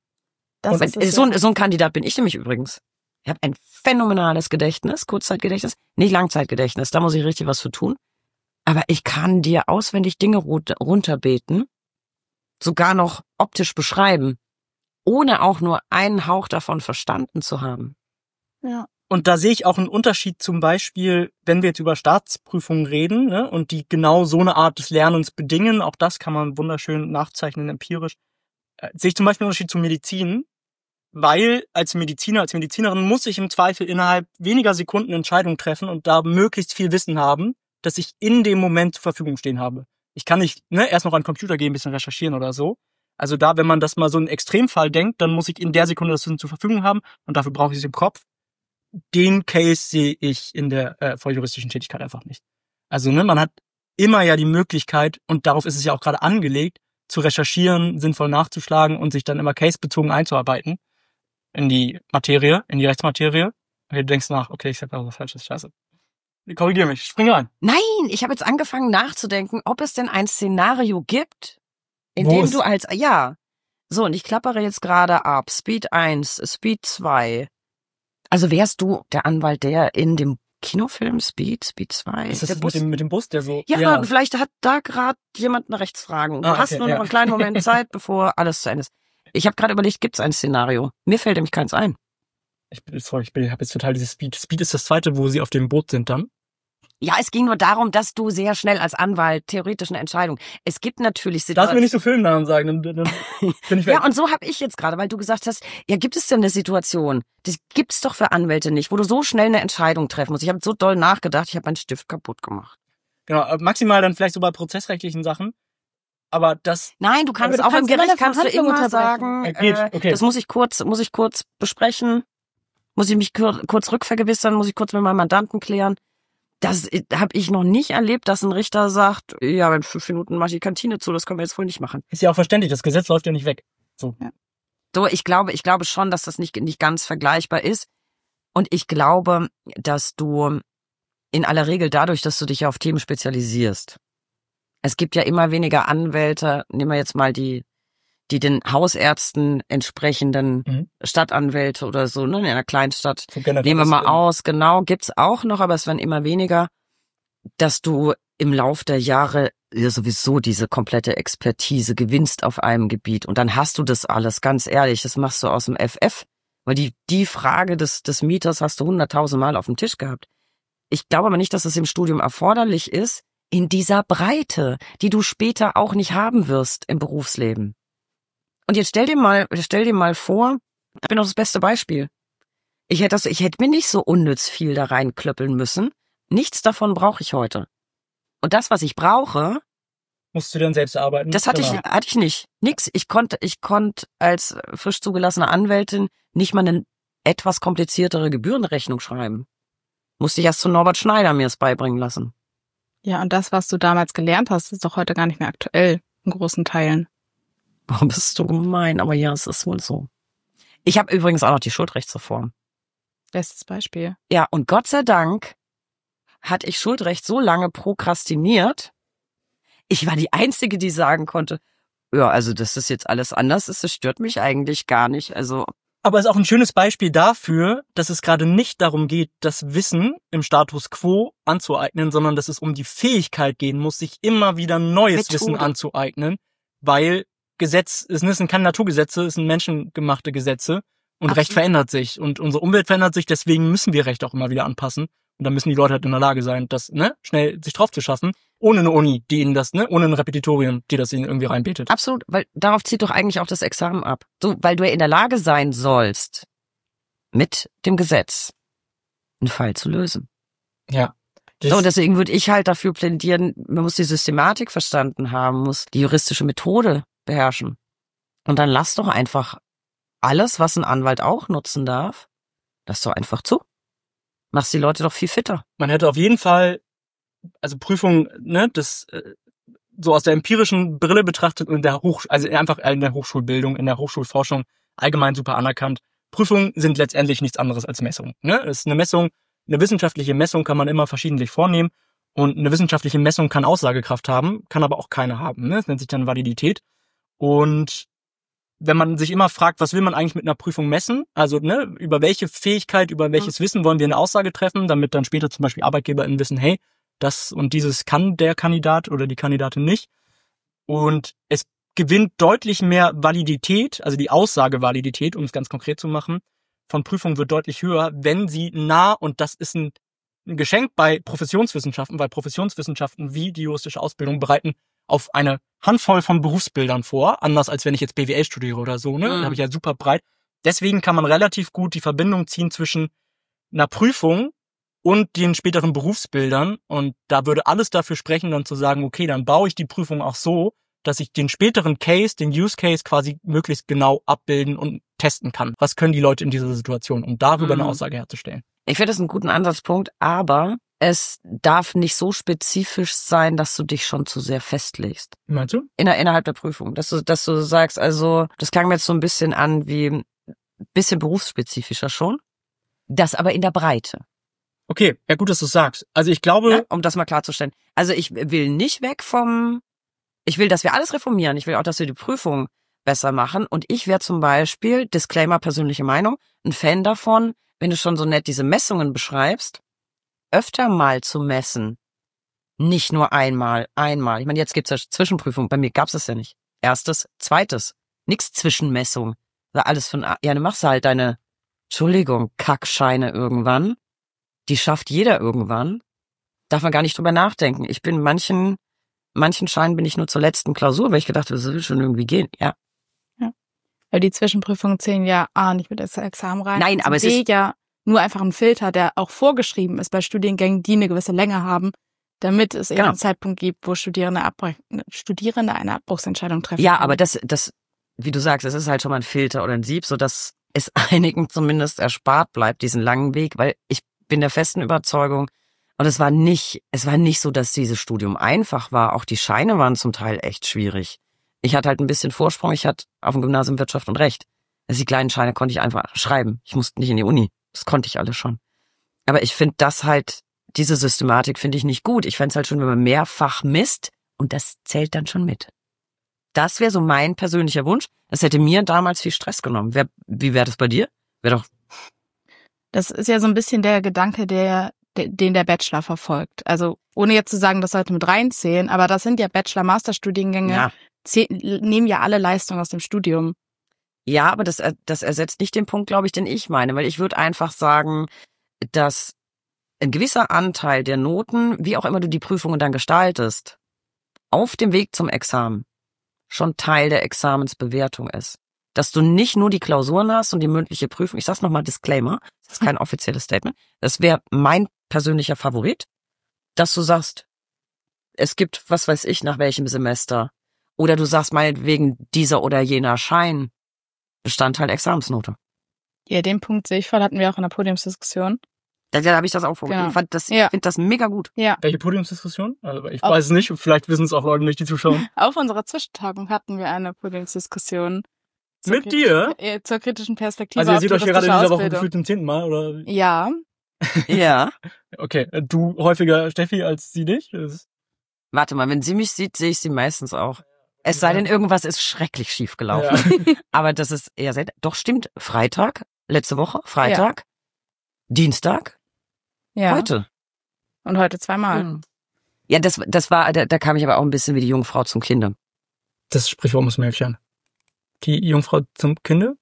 Das ist so, ein, so ein Kandidat bin ich nämlich übrigens. Ich habe ein phänomenales Gedächtnis, Kurzzeitgedächtnis, nicht Langzeitgedächtnis, da muss ich richtig was für tun. Aber ich kann dir auswendig Dinge runterbeten, sogar noch optisch beschreiben, ohne auch nur einen Hauch davon verstanden zu haben. Ja. Und da sehe ich auch einen Unterschied zum Beispiel, wenn wir jetzt über Staatsprüfungen reden, ne, und die genau so eine Art des Lernens bedingen, auch das kann man wunderschön nachzeichnen empirisch, äh, sehe ich zum Beispiel einen Unterschied zur Medizin, weil als Mediziner, als Medizinerin muss ich im Zweifel innerhalb weniger Sekunden Entscheidungen treffen und da möglichst viel Wissen haben, dass ich in dem Moment zur Verfügung stehen habe. Ich kann nicht ne, erst noch an den Computer gehen, ein bisschen recherchieren oder so. Also da, wenn man das mal so einen Extremfall denkt, dann muss ich in der Sekunde das Wissen zur Verfügung haben und dafür brauche ich es im Kopf. Den Case sehe ich in der äh, vorjuristischen Tätigkeit einfach nicht. Also ne, man hat immer ja die Möglichkeit, und darauf ist es ja auch gerade angelegt, zu recherchieren, sinnvoll nachzuschlagen und sich dann immer casebezogen einzuarbeiten in die Materie, in die Rechtsmaterie. Okay, du denkst nach, okay, ich sag da was Falsches, scheiße. Korrigiere mich, spring rein. Nein, ich habe jetzt angefangen nachzudenken, ob es denn ein Szenario gibt, in Wo dem ist- du als, ja, so, und ich klappere jetzt gerade ab, Speed eins, Speed zwei. Also wärst du der Anwalt, der in dem Kinofilm Speed, Speed zwei, Ist das der das Bus? mit dem, mit dem Bus, der so... Ja, und vielleicht hat da gerade jemand eine Rechtsfrage. Du Ah, hast okay, nur noch ja. einen kleinen Moment Zeit, bevor alles zu Ende ist. Ich habe gerade überlegt, gibt es ein Szenario? Mir fällt nämlich keins ein. Ich bin, sorry, ich bin, habe jetzt total dieses Speed. Speed ist das zweite, wo sie auf dem Boot sind dann. Ja, es ging nur darum, dass du sehr schnell als Anwalt theoretisch eine Entscheidung. Es gibt natürlich Darfst du Situationen. mir nicht so Filmnamen sagen, dann, dann bin ich weg. Ja, und so habe ich jetzt gerade, weil du gesagt hast, ja, gibt es denn eine Situation, das gibt's doch für Anwälte nicht, wo du so schnell eine Entscheidung treffen musst. Ich habe so doll nachgedacht, ich habe meinen Stift kaputt gemacht. Genau, äh, maximal dann vielleicht so bei prozessrechtlichen Sachen. Aber das... Nein, du kannst Aber du auch im kannst immer Gericht eine kannst du Verhandlung immer sagen, unterbrechen. Äh, geht, äh, okay. das muss ich kurz, muss ich kurz besprechen, muss ich mich kur kurz rückvergewissern, muss ich kurz mit meinem Mandanten klären. Das habe ich noch nicht erlebt, dass ein Richter sagt, ja, in fünf Minuten mache ich die Kantine zu, das können wir jetzt wohl nicht machen. Ist ja auch verständlich, das Gesetz läuft ja nicht weg. So. Ja. So, ich glaube, ich glaube schon, dass das nicht, nicht ganz vergleichbar ist. Und ich glaube, dass du in aller Regel dadurch, dass du dich ja auf Themen spezialisierst. Es gibt ja immer weniger Anwälte, nehmen wir jetzt mal die, die den Hausärzten entsprechenden Mhm. Stadtanwälte oder so, ne, in einer Kleinstadt. So generell Nehmen wir mal ist, aus, genau, gibt's auch noch, aber es werden immer weniger, dass du im Lauf der Jahre ja sowieso diese komplette Expertise gewinnst auf einem Gebiet. Und dann hast du das alles, ganz ehrlich, das machst du aus dem F F. Weil die, die Frage des, des Mieters hast du hunderttausend Mal auf dem Tisch gehabt. Ich glaube aber nicht, dass es im Studium erforderlich ist, in dieser Breite, die du später auch nicht haben wirst im Berufsleben. Und jetzt stell dir mal, stell dir mal vor, ich bin doch das beste Beispiel. Ich hätte das, ich hätte mir nicht so unnütz viel da reinklöppeln müssen. Nichts davon brauche ich heute. Und das, was ich brauche, musst du dann selbst arbeiten. das hatte ich, Genau. hatte ich nicht. Nix. Ich konnte, ich konnte als frisch zugelassene Anwältin nicht mal eine etwas kompliziertere Gebührenrechnung schreiben. Musste ich erst zu Norbert Schneider mir es beibringen lassen. Ja, und das, was du damals gelernt hast, ist doch heute gar nicht mehr aktuell, in großen Teilen. Warum bist du gemein? Aber ja, es ist wohl so. Ich habe übrigens auch noch die Schuldrechtsreform. Bestes Beispiel. Ja, und Gott sei Dank hatte ich Schuldrecht so lange prokrastiniert. Ich war die Einzige, die sagen konnte, ja, also dass das jetzt alles anders ist, das stört mich eigentlich gar nicht. Also Aber es ist auch ein schönes Beispiel dafür, dass es gerade nicht darum geht, das Wissen im Status quo anzueignen, sondern dass es um die Fähigkeit gehen muss, sich immer wieder neues Methode. Wissen anzueignen, weil Gesetz, es sind keine Naturgesetze, es sind menschengemachte Gesetze und Absolut. Recht verändert sich und unsere Umwelt verändert sich, deswegen müssen wir Recht auch immer wieder anpassen und da müssen die Leute halt in der Lage sein, das ne schnell sich drauf zu schaffen, ohne eine Uni, die ihnen das, ne, ohne ein Repetitorium, die das ihnen irgendwie reinbetet. absolut, weil darauf zieht doch eigentlich auch das Examen ab. So, weil du ja in der Lage sein sollst, mit dem Gesetz einen Fall zu lösen. Ja. Das, So, und deswegen würde ich halt dafür plädieren, man muss die Systematik verstanden haben, muss die juristische Methode beherrschen. Und dann lass doch einfach alles, was ein Anwalt auch nutzen darf, lass doch einfach zu. Machst die Leute doch viel fitter. man hätte auf jeden Fall, also Prüfung, ne, das äh, so aus der empirischen Brille betrachtet und in der Hoch, also einfach in der Hochschulbildung, in der Hochschulforschung allgemein super anerkannt. Prüfungen sind letztendlich nichts anderes als Messungen. Ne? Es ist eine Messung, eine wissenschaftliche Messung kann man immer verschiedentlich vornehmen und eine wissenschaftliche Messung kann Aussagekraft haben, kann aber auch keine haben. Ne? Das nennt sich dann Validität. Und wenn man sich immer fragt, was will man eigentlich mit einer Prüfung messen? Also ne, über welche Fähigkeit, über welches Wissen wollen wir eine Aussage treffen, damit dann später zum Beispiel ArbeitgeberInnen wissen, hey, das und dieses kann der Kandidat oder die Kandidatin nicht. Und es gewinnt deutlich mehr Validität, also die Aussagevalidität, um es ganz konkret zu machen, von Prüfungen wird deutlich höher, wenn sie nah, und das ist ein, ein Geschenk bei Professionswissenschaften, weil Professionswissenschaften wie die juristische Ausbildung bereiten auf eine Handvoll von Berufsbildern vor, anders als wenn ich jetzt B W L studiere oder so, ne? Mhm. Da habe ich ja super breit. Deswegen kann man relativ gut die Verbindung ziehen zwischen einer Prüfung und den späteren Berufsbildern. Und da würde alles dafür sprechen, dann zu sagen, okay, dann baue ich die Prüfung auch so, dass ich den späteren Case, den Use Case quasi möglichst genau abbilden und testen kann. Was können die Leute in dieser Situation, um darüber Mhm. eine Aussage herzustellen? Ich finde das einen guten Ansatzpunkt, aber es darf nicht so spezifisch sein, dass du dich schon zu sehr festlegst. Wie meinst du? Inner, innerhalb der Prüfung. Dass du, dass du sagst, also, das klang mir jetzt so ein bisschen an wie ein bisschen berufsspezifischer schon. Das aber in der Breite. Okay, ja gut, dass du es sagst. Also ich glaube, Ne? Um das mal klarzustellen. Also ich will nicht weg vom, ich will, dass wir alles reformieren. Ich will auch, dass wir die Prüfung besser machen. Und ich wäre zum Beispiel, Disclaimer, persönliche Meinung, ein Fan davon, wenn du schon so nett diese Messungen beschreibst, öfter mal zu messen. Nicht nur einmal, einmal. Ich meine, jetzt gibt's ja Zwischenprüfung. Bei mir gab's das ja nicht. Erstes, zweites. Nix Zwischenmessung. War alles von, ja, du machst halt deine, Entschuldigung, Kackscheine irgendwann. Die schafft jeder irgendwann. Darf man gar nicht drüber nachdenken. Ich bin manchen, manchen Scheinen bin ich nur zur letzten Klausur, weil ich gedacht habe, das will schon irgendwie gehen. Ja. Weil die Zwischenprüfungen zählen ja A, nicht mit ins Examen rein. Nein, und aber es B, ist- ja nur einfach ein Filter, der auch vorgeschrieben ist bei Studiengängen, die eine gewisse Länge haben, damit es eben Genau. einen Zeitpunkt gibt, wo Studierende, Abbrech Studierende eine Abbruchsentscheidung treffen Ja, können. aber das, das, wie du sagst, es ist halt schon mal ein Filter oder ein Sieb, sodass es einigen zumindest erspart bleibt, diesen langen Weg, weil ich bin der festen Überzeugung, und es war nicht, es war nicht so, dass dieses Studium einfach war, auch die Scheine waren zum Teil echt schwierig. Ich hatte halt ein bisschen Vorsprung, ich hatte auf dem Gymnasium Wirtschaft und Recht. Also die kleinen Scheine konnte ich einfach schreiben. Ich musste nicht in die Uni. Das konnte ich alles schon. Aber ich finde das halt, diese Systematik finde ich nicht gut. Ich fände es halt schon, wenn man mehrfach misst und das zählt dann schon mit. Das wäre so mein persönlicher Wunsch. Das hätte mir damals viel Stress genommen. Wer, wie wäre das bei dir? Wäre doch. Das ist ja so ein bisschen der Gedanke, der, der, den der Bachelor verfolgt. Also ohne jetzt zu sagen, das sollte mit reinzählen, aber das sind ja Bachelor-Master-Studiengänge, Ja. zäh- nehmen ja alle Leistungen aus dem Studium. Ja, aber das, das ersetzt nicht den Punkt, glaube ich, den ich meine. Weil ich würde einfach sagen, dass ein gewisser Anteil der Noten, wie auch immer du die Prüfungen dann gestaltest, auf dem Weg zum Examen schon Teil der Examensbewertung ist. Dass du nicht nur die Klausuren hast und die mündliche Prüfung, ich sag's nochmal Disclaimer, das ist kein offizielles Statement, das wäre mein persönlicher Favorit, dass du sagst, es gibt, was weiß ich, nach welchem Semester, oder du sagst meinetwegen dieser oder jener Schein, Bestandteil Examensnote. Ja, den Punkt sehe ich voll, hatten wir auch in der Podiumsdiskussion. Da, da habe ich das auch vorgelegt. Genau. Ich fand das, Ja. ich finde das mega gut. Ja, Welche Podiumsdiskussion? Also ich Auf- weiß es nicht, vielleicht wissen es auch Leute nicht, die zuschauen. auf unserer Zwischentagung hatten wir eine Podiumsdiskussion. zur Mit kriti- dir? äh, Zur kritischen Perspektive Also ihr auf seht euch hier gerade in touristische dieser Woche Ausbildung. gefühlt zum zehnten Mal, oder? Ja, Ja. Okay, äh, du häufiger Steffi als sie dich? Das- Warte mal, wenn sie mich sieht, sehe ich sie meistens auch. Es sei denn, irgendwas ist schrecklich schief gelaufen. Ja. Aber das ist eher selten. Doch, stimmt. Freitag, letzte Woche, Freitag, Dienstag, ja. heute. Und heute zweimal. Hm. Ja, das, das war, da, da kam ich aber auch ein bisschen wie die Jungfrau zum Kinde. Das Sprichwort muss man erklären. Die Jungfrau zum Kinde?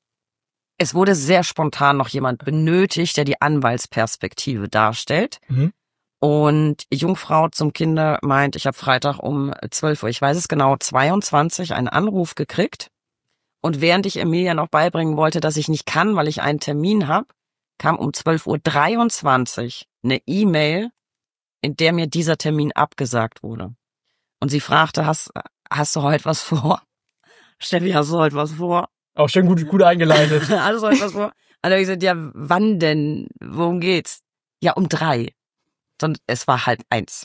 Es wurde sehr spontan noch jemand benötigt, der die Anwaltsperspektive darstellt. Mhm. Und Jungfrau zum Kinde meint, ich habe Freitag um zwölf Uhr, ich weiß es genau, zweiundzwanzig einen Anruf gekriegt. Und während ich Emilia noch beibringen wollte, dass ich nicht kann, weil ich einen Termin habe, kam um zwölf Uhr dreiundzwanzig eine E-Mail, in der mir dieser Termin abgesagt wurde. Und sie fragte, hast, hast du heute was vor? Steffi, hast du heute was vor? Auch schön gut, gut eingeleitet. Hast du heute was vor? Und dann habe ich gesagt, ja, wann denn? Worum geht's? Ja, um drei. Und es war halb eins.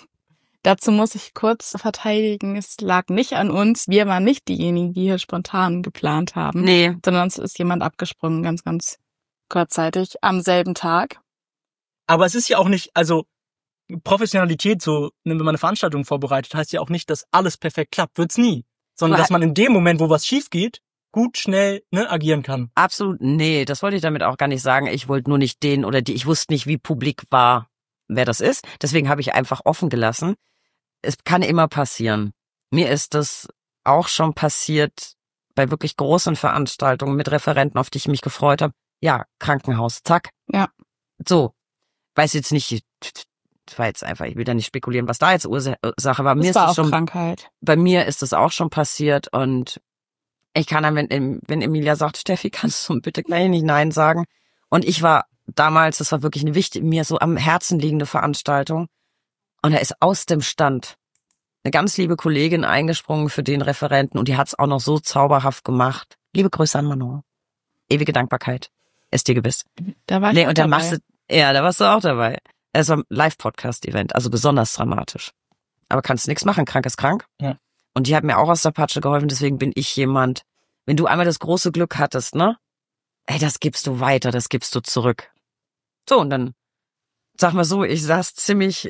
Dazu muss ich kurz verteidigen, es lag nicht an uns. Wir waren nicht diejenigen, die hier spontan geplant haben. Nee. Sondern es ist jemand abgesprungen, ganz, ganz kurzzeitig, am selben Tag. Aber es ist ja auch nicht, also Professionalität, so wenn man eine Veranstaltung vorbereitet, heißt ja auch nicht, dass alles perfekt klappt. Wird's nie. Sondern Aber- dass man in dem Moment, wo was schief geht, gut, schnell ne, agieren kann. Absolut, nee, das wollte ich damit auch gar nicht sagen. Ich wollte nur nicht den oder die, ich wusste nicht, wie publik war, wer das ist. Deswegen habe ich einfach offen gelassen. Es kann immer passieren. Mir ist das auch schon passiert bei wirklich großen Veranstaltungen mit Referenten, auf die ich mich gefreut habe. Ja, Krankenhaus, zack. Ja. So, weiß jetzt nicht, das war jetzt einfach, ich will da nicht spekulieren, was da jetzt Ursache war. Mir Das ist war das auch schon Krankheit. bei mir ist es auch schon passiert und ich kann dann, wenn, wenn Emilia sagt, Steffi, kannst du bitte gleich nicht Nein sagen? Und ich war damals, das war wirklich eine wichtige, mir so am Herzen liegende Veranstaltung. Und da ist aus dem Stand eine ganz liebe Kollegin eingesprungen für den Referenten und die hat es auch noch so zauberhaft gemacht. Liebe Grüße an Manon. Ewige Dankbarkeit. Ist dir gewiss. Da war ich Nee, auch und dann dabei. machst du, ja, da warst du auch dabei. Es war ein Live-Podcast-Event, also besonders dramatisch. Aber kannst nichts machen, krank ist krank. Ja. Und die hat mir auch aus der Patsche geholfen, deswegen bin ich jemand, wenn du einmal das große Glück hattest, ne? Ey, das gibst du weiter, das gibst du zurück. So, und dann, sag mal so, ich saß ziemlich,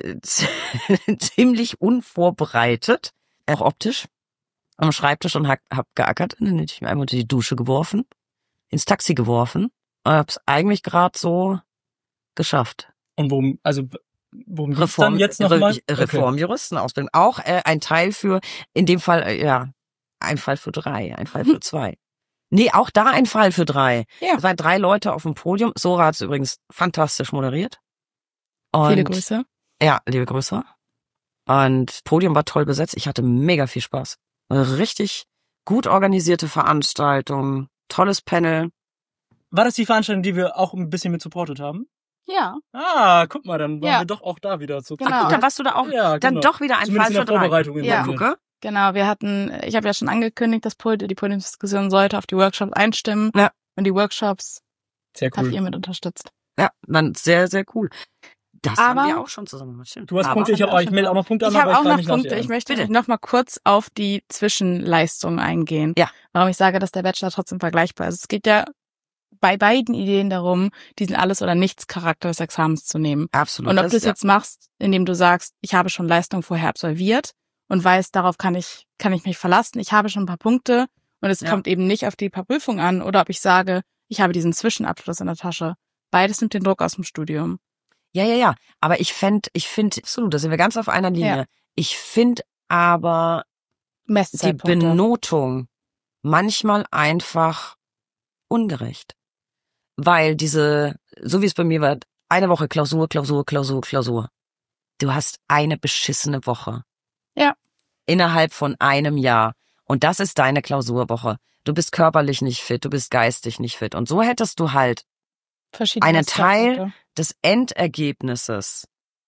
ziemlich unvorbereitet, auch optisch, am Schreibtisch und hab, hab geackert. Und dann hätte ich mir einmal unter die Dusche geworfen, ins Taxi geworfen und hab's eigentlich gerade so geschafft. Und worum, also worum geht's Reform, dann jetzt nochmal? Re Reformjuristenausbildung. Auch äh, ein Teil für, in dem Fall, äh, ja, ein Fall für drei, ein Fall für zwei. Nee, auch da ein Fall für drei. Ja. Es waren drei Leute auf dem Podium. Sora hat es übrigens fantastisch moderiert. Und, Viele Grüße. Ja, liebe Grüße. Und Podium war toll besetzt. Ich hatte mega viel Spaß. Eine richtig gut organisierte Veranstaltung, tolles Panel. War das die Veranstaltung, die wir auch ein bisschen mit supportet haben? Ja, Ah, guck mal, dann waren Ja. wir doch auch da wieder zu. Genau. Ach, guck, da warst du da auch. Ja, Dann genau. doch wieder ein Zumindest Fall in für der drei. Vorbereitung. in Ja. dem Sinne. Gucke. genau. Wir hatten, ich habe ja schon angekündigt, dass Pol- die Podiumsdiskussion sollte auf die Workshops einstimmen. Ja. Und die Workshops Sehr habt cool. ihr mit unterstützt. Ja, dann sehr, sehr cool. Das Aber- haben wir auch schon zusammen gemacht. Stimmt. Du hast Aber- Punkte, ich, hab, ich melde auch noch Punkte an. Ich habe aber auch frage noch mich nach Punkte. dir Ich an. möchte Bitte. noch mal kurz auf die Zwischenleistungen eingehen. Ja. Warum ich sage, dass der Bachelor trotzdem vergleichbar ist. Es geht ja bei beiden Ideen darum, diesen Alles- oder Nichts-Charakter des Examens zu nehmen. Absolut. Und ob Das- du es ja. jetzt machst, indem du sagst, ich habe schon Leistung vorher absolviert und weiß, darauf kann ich kann ich mich verlassen. Ich habe schon ein paar Punkte und es Ja. kommt eben nicht auf die paar Prüfungen an oder ob ich sage, ich habe diesen Zwischenabschluss in der Tasche. Beides nimmt den Druck aus dem Studium. Ja, ja, ja. Aber ich fänd, ich finde, absolut, da sind wir ganz auf einer Linie. Ja. Ich finde aber die Messzeitpunkte. Benotung manchmal einfach ungerecht. Weil diese, so wie es bei mir war, eine Woche Klausur, Klausur, Klausur, Klausur. Du hast eine beschissene Woche. Ja. Innerhalb von einem Jahr. Und das ist deine Klausurwoche. Du bist körperlich nicht fit, du bist geistig nicht fit. Und so hättest du halt Verschiedene einen Teil Messzeitpunkte. des Endergebnisses.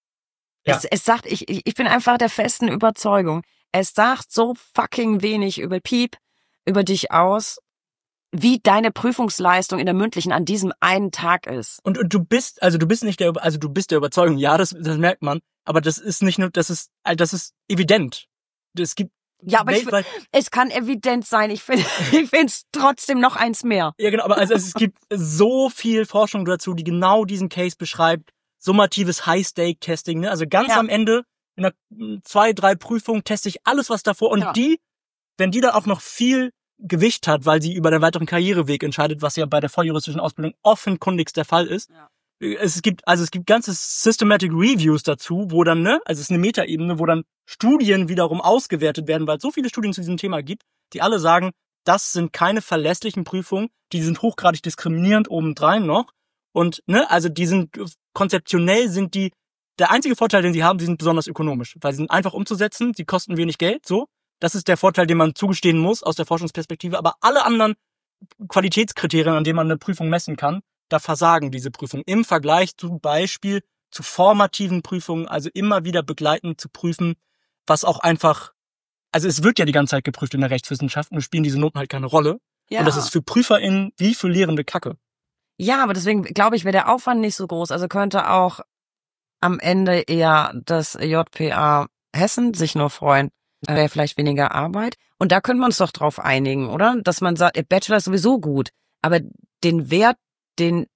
Ja. Es, es sagt, ich, ich bin einfach der festen Überzeugung, es sagt so fucking wenig über Piep, über dich aus, wie deine Prüfungsleistung in der mündlichen an diesem einen Tag ist. Und, und du bist, also du bist nicht der, also du bist der Überzeugung, ja, das, das merkt man, aber das ist nicht nur, das ist, also das ist evident. Es gibt Ja, aber ich, weltweit, es kann evident sein. Ich finde, ich finde es trotzdem noch eins mehr. ja genau, aber also es gibt so viel Forschung dazu, die genau diesen Case beschreibt. Summatives High-Stake-Testing, ne? Also ganz Ja. am Ende, in einer zwei, drei Prüfungen teste ich alles, was davor, und Ja. die, wenn die dann auch noch viel Gewicht hat, weil sie über den weiteren Karriereweg entscheidet, was ja bei der volljuristischen Ausbildung offenkundigst der Fall ist. Ja. Es gibt, also es gibt ganze Systematic Reviews dazu, wo dann, ne, also es ist eine Metaebene, wo dann Studien wiederum ausgewertet werden, weil es so viele Studien zu diesem Thema gibt, die alle sagen, das sind keine verlässlichen Prüfungen, die sind hochgradig diskriminierend obendrein noch. Und, ne, also die sind, konzeptionell sind die, der einzige Vorteil, den sie haben, sie sind besonders ökonomisch, weil sie sind einfach umzusetzen, sie kosten wenig Geld, so. Das ist der Vorteil, den man zugestehen muss aus der Forschungsperspektive, aber alle anderen Qualitätskriterien, an denen man eine Prüfung messen kann, da versagen diese Prüfungen im Vergleich zum Beispiel zu formativen Prüfungen, also immer wieder begleitend zu prüfen, was auch einfach, also es wird ja die ganze Zeit geprüft in der Rechtswissenschaft und spielen diese Noten halt keine Rolle. Ja. Und das ist für PrüferInnen wie für Lehrende Kacke. Ja, aber deswegen glaube ich, wäre der Aufwand nicht so groß. Also könnte auch am Ende eher das J P A Hessen sich nur freuen. Da wäre vielleicht weniger Arbeit. Und da können wir uns doch drauf einigen, oder? Dass man sagt, der Bachelor ist sowieso gut. Aber den Wert, den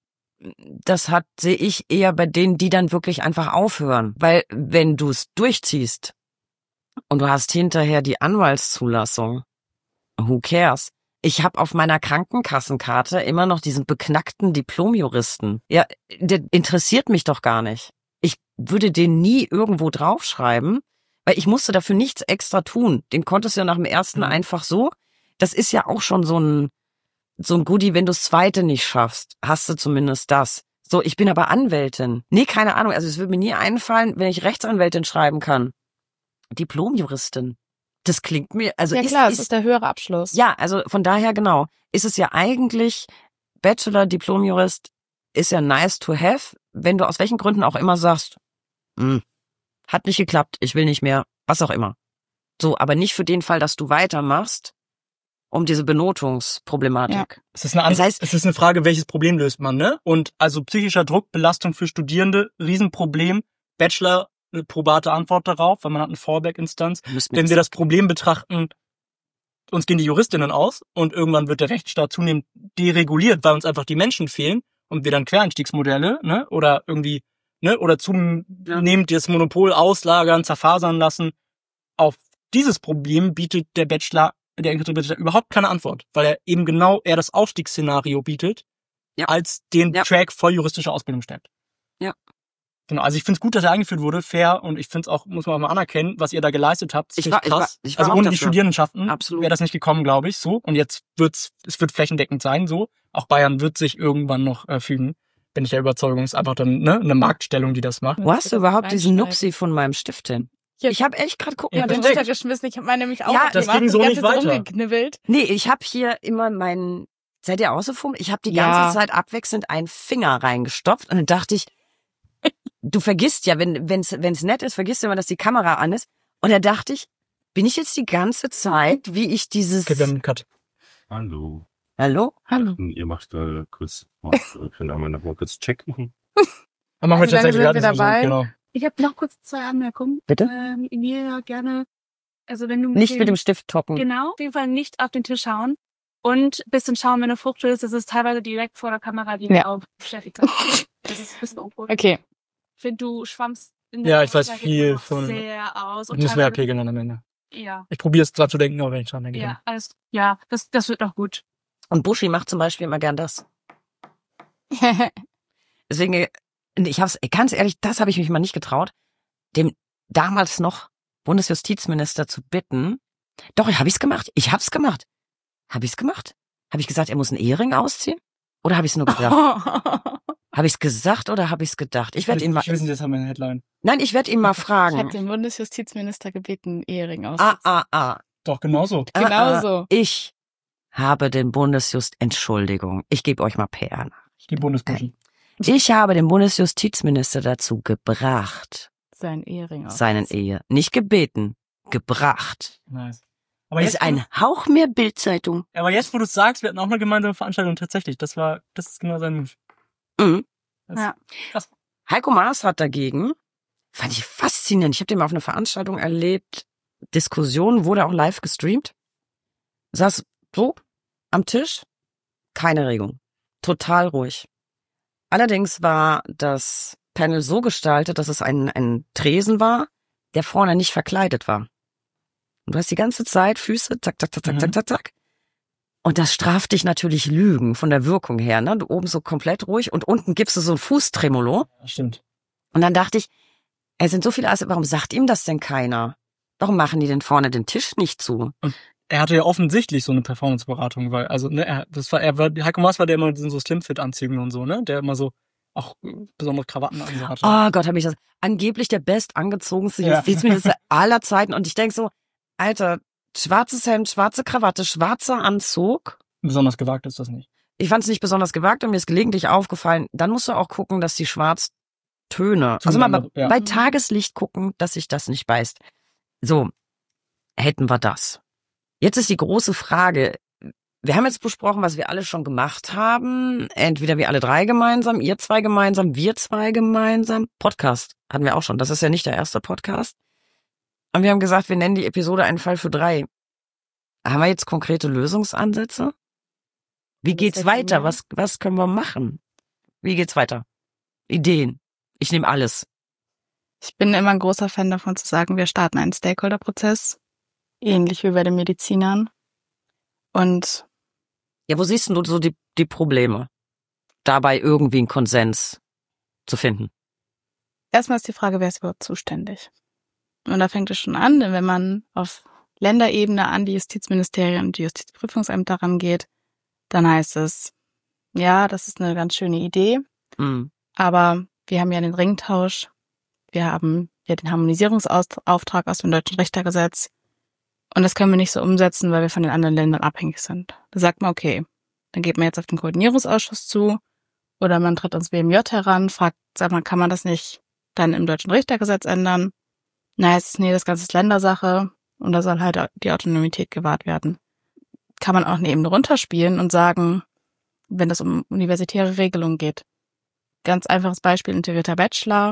das hat, sehe ich eher bei denen, die dann wirklich einfach aufhören. Weil wenn du es durchziehst und du hast hinterher die Anwaltszulassung, who cares? Ich habe auf meiner Krankenkassenkarte immer noch diesen beknackten Diplomjuristen. Ja, der interessiert mich doch gar nicht. Ich würde den nie irgendwo draufschreiben, weil ich musste dafür nichts extra tun. Den konntest du ja nach dem ersten Mhm. einfach so. Das ist ja auch schon so ein so ein Goodie, wenn du das zweite nicht schaffst, hast du zumindest das. So, ich bin aber Anwältin. Nee, keine Ahnung. Also es würde mir nie einfallen, wenn ich Rechtsanwältin schreiben kann. Diplomjuristin. Das klingt mir, also ja ist, klar, ist, es ist der höhere Abschluss. ja, also von daher genau, ist es ja eigentlich Bachelor, Diplomjurist, ist ja nice to have, wenn du aus welchen Gründen auch immer sagst, hm, hat nicht geklappt, ich will nicht mehr, was auch immer. So, aber nicht für den Fall, dass du weitermachst, um diese Benotungsproblematik. Es ist eine, Das An- heißt- es ist eine Frage, welches Problem löst man, ne? Und also psychischer Druck, Belastung für Studierende, Riesenproblem. Bachelor, eine probate Antwort darauf, weil man hat eine Fallback-Instanz. Müssen Wenn wir das Problem betrachten, uns gehen die Juristinnen aus und irgendwann wird der Rechtsstaat zunehmend dereguliert, weil uns einfach die Menschen fehlen und wir dann Quereinstiegsmodelle, ne, oder irgendwie, ne, oder zunehmend das Monopol auslagern, zerfasern lassen. Auf dieses Problem bietet der Bachelor, der Bachelor überhaupt keine Antwort, weil er eben genau eher das Aufstiegsszenario bietet, Ja. als den Ja. Track voll juristische Ausbildung stellt. Ja. Genau, also ich finde es gut, dass er eingeführt wurde, fair, und ich finde es auch, muss man auch mal anerkennen, was ihr da geleistet habt. Ich Find war- ich war- krass. ich war also auch ohne die dafür. Studierendenschaften Absolut. wäre das nicht gekommen, glaube ich, so. Und jetzt wird's, es wird flächendeckend sein, so. Auch Bayern wird sich irgendwann noch äh, fügen. Bin ich der Überzeugung, ist einfach dann, ne, eine Marktstellung, die das macht. Wo hast du überhaupt diesen Reinschneiden. Nupsi von meinem Stift hin? Hier. Ich habe echt gerade gucken. Ja, Ja, den perfekt. Stift geschmissen. Ich habe meine nämlich auch Ja, gemacht. das ging so die nicht ganze Zeit weiter. rumgeknibbelt. Nee, ich habe hier immer meinen, seid ihr auch so fummelig? Ich habe die Ja. ganze Zeit abwechselnd einen Finger reingestopft und dann dachte ich, du vergisst ja, wenn wenn's wenn's nett ist, vergisst du immer, dass die Kamera an ist. Und da dachte ich, bin ich jetzt die ganze Zeit, wie ich dieses... Okay, wir haben einen Cut. Hallo. Hallo? Hallo. Ihr macht äh, kurz, wir können einmal noch mal kurz Check machen. Aber machen wir Also dann tatsächlich sind wir gerade so, dabei. genau. Ich habe noch kurz zwei Anmerkungen. Bitte? Ähm, Emilia, gerne, also wenn du Nicht mit dem Stift toppen. Genau, auf jeden Fall nicht auf den Tisch schauen und ein bisschen schauen, wenn du Frucht willst. Das ist teilweise direkt vor der Kamera, die Ja. wir auch beschäftigt haben. Das ist ein bisschen uncool. Okay. Ich finde, du schwammst in Ja, ich weiß Aussage viel noch von- sehr aus. Und Müssen wir ja teilweise pegeln dann am Ende. Ja. Ich probiere es dran zu denken, aber wenn ich dran denke. Ja, alles, ja, das, das wird doch gut. Und Buschi macht zum Beispiel immer gern das. Deswegen, ich hab's, ganz ehrlich, das habe ich mich mal nicht getraut, dem damals noch Bundesjustizminister zu bitten. Doch, habe ich's gemacht. Ich hab's gemacht. Habe ich's gemacht? Habe ich gesagt, er muss einen Ehering ausziehen? Oder habe ich's nur gedacht? Habe ich's gesagt oder habe ich's gedacht? Ich werde ihn mal. Ich wissen, jetzt haben wir eine Headline. Nein, ich werde ihn mal fragen. Ich habe den Bundesjustizminister gebeten, einen Ehering Ah, auszuziehen. ah, ah. Doch, genauso. Ah, Genauso. ah. Ich habe den Bundesjust, Entschuldigung, ich gebe euch mal P R nach. Die Bundesbuschi. Ich habe den Bundesjustizminister dazu gebracht, Sein Ehering auszuziehen. seinen Ehe, nicht gebeten, gebracht. Nice. Aber jetzt, Ist ein Hauch mehr Bildzeitung. aber jetzt, wo du es sagst, wir hatten auch eine gemeinsame Veranstaltung tatsächlich. Das war, das ist genau sein Move. Mhm. Das, Ja. Krass. Heiko Maas hat dagegen, fand ich faszinierend, ich habe den mal auf einer Veranstaltung erlebt, Diskussion, wurde auch live gestreamt, saß so am Tisch, keine Regung, total ruhig. Allerdings war das Panel so gestaltet, dass es ein, ein Tresen war, der vorne nicht verkleidet war. Und du hast die ganze Zeit Füße, zack, zack, zack, zack, Mhm. zack, zack, zack. Und das straft dich natürlich Lügen von der Wirkung her, ne? Du oben so komplett ruhig und unten gibst du so ein Fußtremolo. Stimmt. Und dann dachte ich, es sind so viele Asse, warum sagt ihm das denn keiner? Warum machen die denn vorne den Tisch nicht zu? Er hatte ja offensichtlich so eine Performance-Beratung, weil, also, ne, er, das war, er war, Heiko Maas war der immer in so Slimfit-Anzügen und so, ne, der immer so, auch äh, besondere Krawatten an so hatte. Oh Gott, habe ich das. Angeblich der bestangezogenste Ja. Justizminister aller Zeiten. Und ich denk so, Alter, schwarzes Hemd, schwarze Krawatte, schwarzer Anzug. Besonders gewagt ist das nicht. Ich fand es nicht besonders gewagt und mir ist gelegentlich aufgefallen, dann musst du auch gucken, dass die Schwarztöne, also mal bei, Zueinander, ja. bei Tageslicht gucken, dass sich das nicht beißt. So, hätten wir das. Jetzt ist die große Frage, wir haben jetzt besprochen, was wir alle schon gemacht haben. Entweder wir alle drei gemeinsam, ihr zwei gemeinsam, wir zwei gemeinsam. Podcast hatten wir auch schon. Das ist ja nicht der erste Podcast. Und wir haben gesagt, wir nennen die Episode einen Fall für drei. Haben wir jetzt konkrete Lösungsansätze? Wie geht's weiter? Was, was können wir machen? Wie geht's weiter? Ideen. Ich nehme alles. Ich bin immer ein großer Fan davon zu sagen, wir starten einen Stakeholder-Prozess, ähnlich wie bei den Medizinern. Und Ja, wo siehst du so die, die Probleme? Dabei irgendwie einen Konsens zu finden. erstmal ist die Frage, wer ist überhaupt zuständig? Und da fängt es schon an, denn wenn man auf Länderebene an die Justizministerien und die Justizprüfungsämter rangeht, dann heißt es, ja, das ist eine ganz schöne Idee, Mhm. aber wir haben ja den Ringtausch, wir haben ja den Harmonisierungsauftrag aus dem deutschen Richtergesetz und das können wir nicht so umsetzen, weil wir von den anderen Ländern abhängig sind. Da sagt man, okay, dann geht man jetzt auf den Koordinierungsausschuss zu oder man tritt ans B M J heran, fragt, sag mal, kann man das nicht dann im deutschen Richtergesetz ändern? Na, heißt es, nee, das Ganze ist Ländersache und da soll halt die Autonomität gewahrt werden. Kann man auch eine Ebene runterspielen und sagen, wenn es um universitäre Regelungen geht. Ganz einfaches Beispiel, integrierter Bachelor.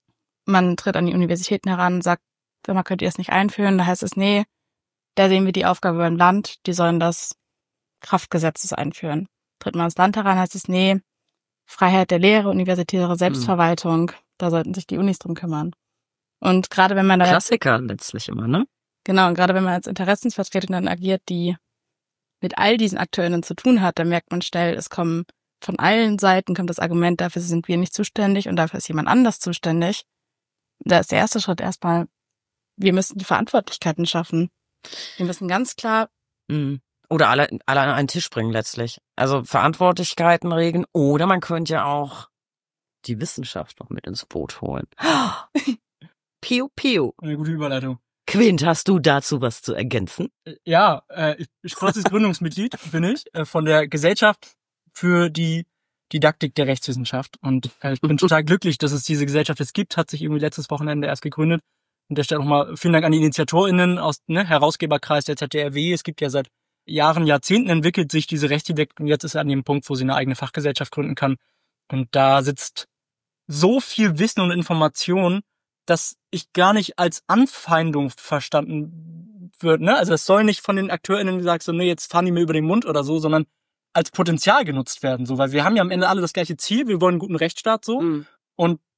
Man tritt an die Universitäten heran, sagt, sag mal, könnt ihr das nicht einführen? Da heißt es, nee, da sehen wir die Aufgabe beim Land, die sollen das Kraftgesetzes einführen. Tritt man ans Land heran, heißt es, nee, Freiheit der Lehre, universitäre Selbstverwaltung, da sollten sich die Unis drum kümmern. Und gerade wenn man da Klassiker letztlich immer, ne? Genau, und gerade wenn man als Interessensvertretung dann agiert, die mit all diesen AkteurInnen zu tun hat, dann merkt man schnell, es kommen von allen Seiten kommt das Argument, dafür sind wir nicht zuständig und dafür ist jemand anders zuständig. Da ist der erste Schritt erstmal, wir müssen die Verantwortlichkeiten schaffen. Wir müssen ganz klar, Mhm. Oder alle, alle an einen Tisch bringen letztlich. Also Verantwortlichkeiten regeln. Oder man könnte ja auch die Wissenschaft noch mit ins Boot holen. Piu, piu. Eine gute Überleitung. Quint, hast du dazu was zu ergänzen? Ja, äh, ich, stolzes Gründungsmitglied bin ich äh, von der Gesellschaft für die Didaktik der Rechtswissenschaft. Und äh, ich bin total glücklich, dass es diese Gesellschaft jetzt gibt. Hat sich irgendwie letztes Wochenende erst gegründet. An der Stelle nochmal vielen Dank an die InitiatorInnen aus ne, Herausgeberkreis der Z D R W. Es gibt ja seit Jahren, Jahrzehnten entwickelt sich diese Rechtsdidaktik und jetzt ist er an dem Punkt, wo sie eine eigene Fachgesellschaft gründen kann. Und da sitzt so viel Wissen und Information, dass ich gar nicht als Anfeindung verstanden wird. Ne? Also es soll nicht von den AkteurInnen gesagt so, nee, jetzt fahren die mir über den Mund oder so, sondern als Potenzial genutzt werden. So, weil wir haben ja am Ende alle das gleiche Ziel, wir wollen einen guten Rechtsstaat so. Mhm. Und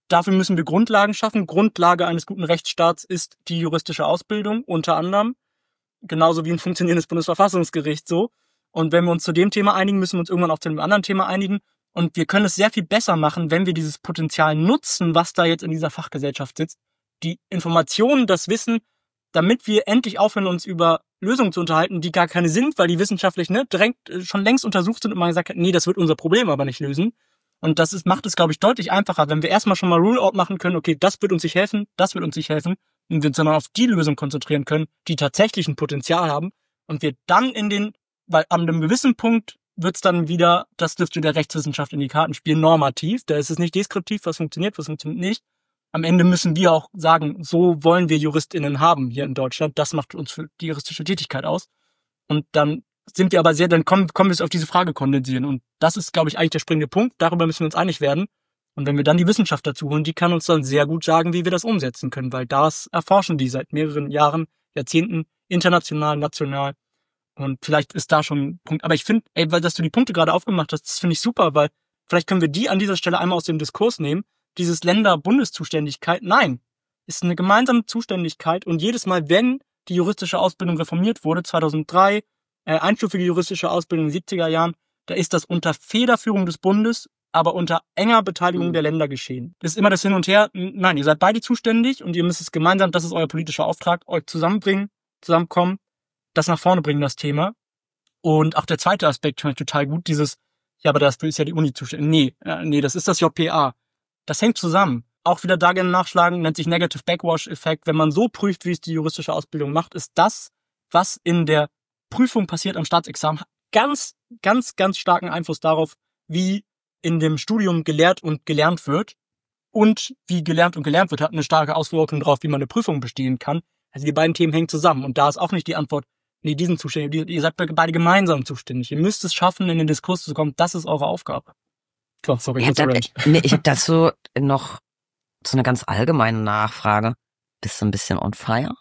dafür müssen wir Grundlagen schaffen. Grundlage eines guten Rechtsstaats ist die juristische Ausbildung, unter anderem. Genauso wie ein funktionierendes Bundesverfassungsgericht so. Und wenn wir uns zu dem Thema einigen, müssen wir uns irgendwann auch zu einem anderen Thema einigen. Und wir können es sehr viel besser machen, wenn wir dieses Potenzial nutzen, was da jetzt in dieser Fachgesellschaft sitzt. Die Informationen, das Wissen, damit wir endlich aufhören, uns über Lösungen zu unterhalten, die gar keine sind, weil die wissenschaftlich ne, direkt schon längst untersucht sind und man gesagt hat, nee, das wird unser Problem aber nicht lösen. Und das ist, macht es, glaube ich, deutlich einfacher, wenn wir erstmal schon mal Rule-out machen können, okay, das wird uns nicht helfen, das wird uns nicht helfen, und wir uns dann auf die Lösung konzentrieren können, die tatsächlich ein Potenzial haben, und wir dann in den, weil an einem gewissen Punkt wird's dann wieder, das dürfte der Rechtswissenschaft in die Karten spielen, normativ, da ist es nicht deskriptiv, was funktioniert, was funktioniert nicht. Am Ende müssen wir auch sagen, so wollen wir JuristInnen haben hier in Deutschland, das macht uns für die juristische Tätigkeit aus. Und dann sind wir aber sehr, dann kommen, kommen wir es auf diese Frage kondensieren. Und das ist, glaube ich, eigentlich der springende Punkt. Darüber müssen wir uns einig werden. Und wenn wir dann die Wissenschaft dazu holen, die kann uns dann sehr gut sagen, wie wir das umsetzen können, weil das erforschen die seit mehreren Jahren, Jahrzehnten, international, national. Und vielleicht ist da schon ein Punkt. Aber ich finde, ey, weil dass du die Punkte gerade aufgemacht hast, das finde ich super, weil vielleicht können wir die an dieser Stelle einmal aus dem Diskurs nehmen. Dieses Länder-Bundeszuständigkeit, nein, ist eine gemeinsame Zuständigkeit. Und jedes Mal, wenn die juristische Ausbildung reformiert wurde, zweitausenddrei, äh, einstufige juristische Ausbildung in den siebziger Jahren, da ist das unter Federführung des Bundes, aber unter enger Beteiligung der Länder geschehen. Das ist immer das Hin und Her. Nein, ihr seid beide zuständig und ihr müsst es gemeinsam, das ist euer politischer Auftrag, euch zusammenbringen, zusammenkommen, das nach vorne bringen, das Thema. Und auch der zweite Aspekt finde ich total gut, dieses, ja, aber das ist ja die Uni zuständig. Nee, äh, nee, das ist das J P A. Das hängt zusammen. Auch wieder da gerne nachschlagen, nennt sich Negative Backwash-Effekt. Wenn man so prüft, wie es die juristische Ausbildung macht, ist das, was in der Prüfung passiert am Staatsexamen, ganz, ganz, ganz starken Einfluss darauf, wie in dem Studium gelehrt und gelernt wird. Und wie gelernt und gelernt wird, hat eine starke Auswirkung darauf, wie man eine Prüfung bestehen kann. Also die beiden Themen hängen zusammen. Und da ist auch nicht die Antwort, nee, die sind zuständig. Ihr seid beide gemeinsam zuständig. Ihr müsst es schaffen, in den Diskurs zu kommen. Das ist eure Aufgabe. Oh, sorry, ja, dann, nee, ich habe dazu noch so eine ganz allgemeine Nachfrage. Bist du ein bisschen on fire?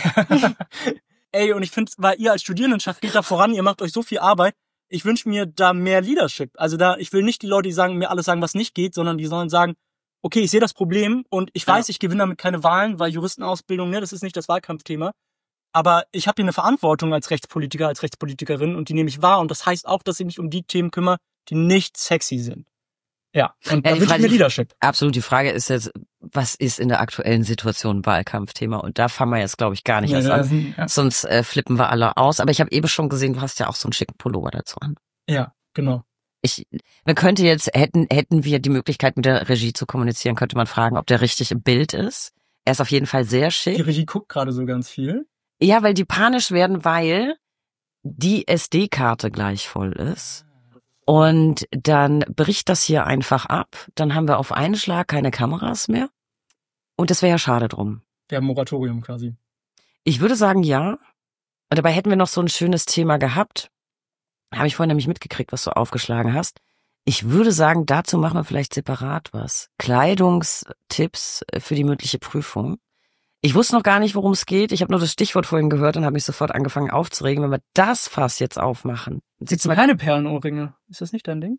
Ey, und ich finde, weil ihr als Studierendenschaft geht da voran, ihr macht euch so viel Arbeit. Ich wünsche mir da mehr Leadership. Also da, ich will nicht die Leute, die sagen, mir alles sagen, was nicht geht, sondern die sollen sagen, okay, ich sehe das Problem und ich weiß, ja. ich gewinne damit keine Wahlen, weil Juristenausbildung, ne, das ist nicht das Wahlkampfthema. Aber ich habe hier eine Verantwortung als Rechtspolitiker, als Rechtspolitikerin und die nehme ich wahr. Und das heißt auch, dass ich mich um die Themen kümmere, die nicht sexy sind. Ja, und ja, da wünsche ich mir Leadership. Absolut, die Frage ist jetzt, was ist in der aktuellen Situation ein Wahlkampfthema? Und da fangen wir jetzt, glaube ich, gar nicht ja, erst an. Sind, ja. Sonst äh, flippen wir alle aus. Aber ich habe eben schon gesehen, du hast ja auch so einen schicken Pullover dazu an. Ja, genau. Ich, man könnte jetzt, hätten, hätten wir die Möglichkeit, mit der Regie zu kommunizieren, könnte man fragen, ob der richtig im Bild ist. Er ist auf jeden Fall sehr schick. Die Regie guckt gerade so ganz viel. Ja, weil die panisch werden, weil die S D-Karte gleich voll ist. Und dann bricht das hier einfach ab. Dann haben wir auf einen Schlag keine Kameras mehr. Und das wäre ja schade drum. Der Moratorium quasi. Ich würde sagen, ja. Und dabei hätten wir noch so ein schönes Thema gehabt. Habe ich vorhin nämlich mitgekriegt, was du aufgeschlagen hast. Ich würde sagen, dazu machen wir vielleicht separat was. Kleidungstipps für die mündliche Prüfung. Ich wusste noch gar nicht, worum es geht. Ich habe nur das Stichwort vorhin gehört und habe mich sofort angefangen aufzuregen. Wenn wir das Fass jetzt aufmachen. Sieht's mal keine Perlenohrringe. Ist das nicht dein Ding?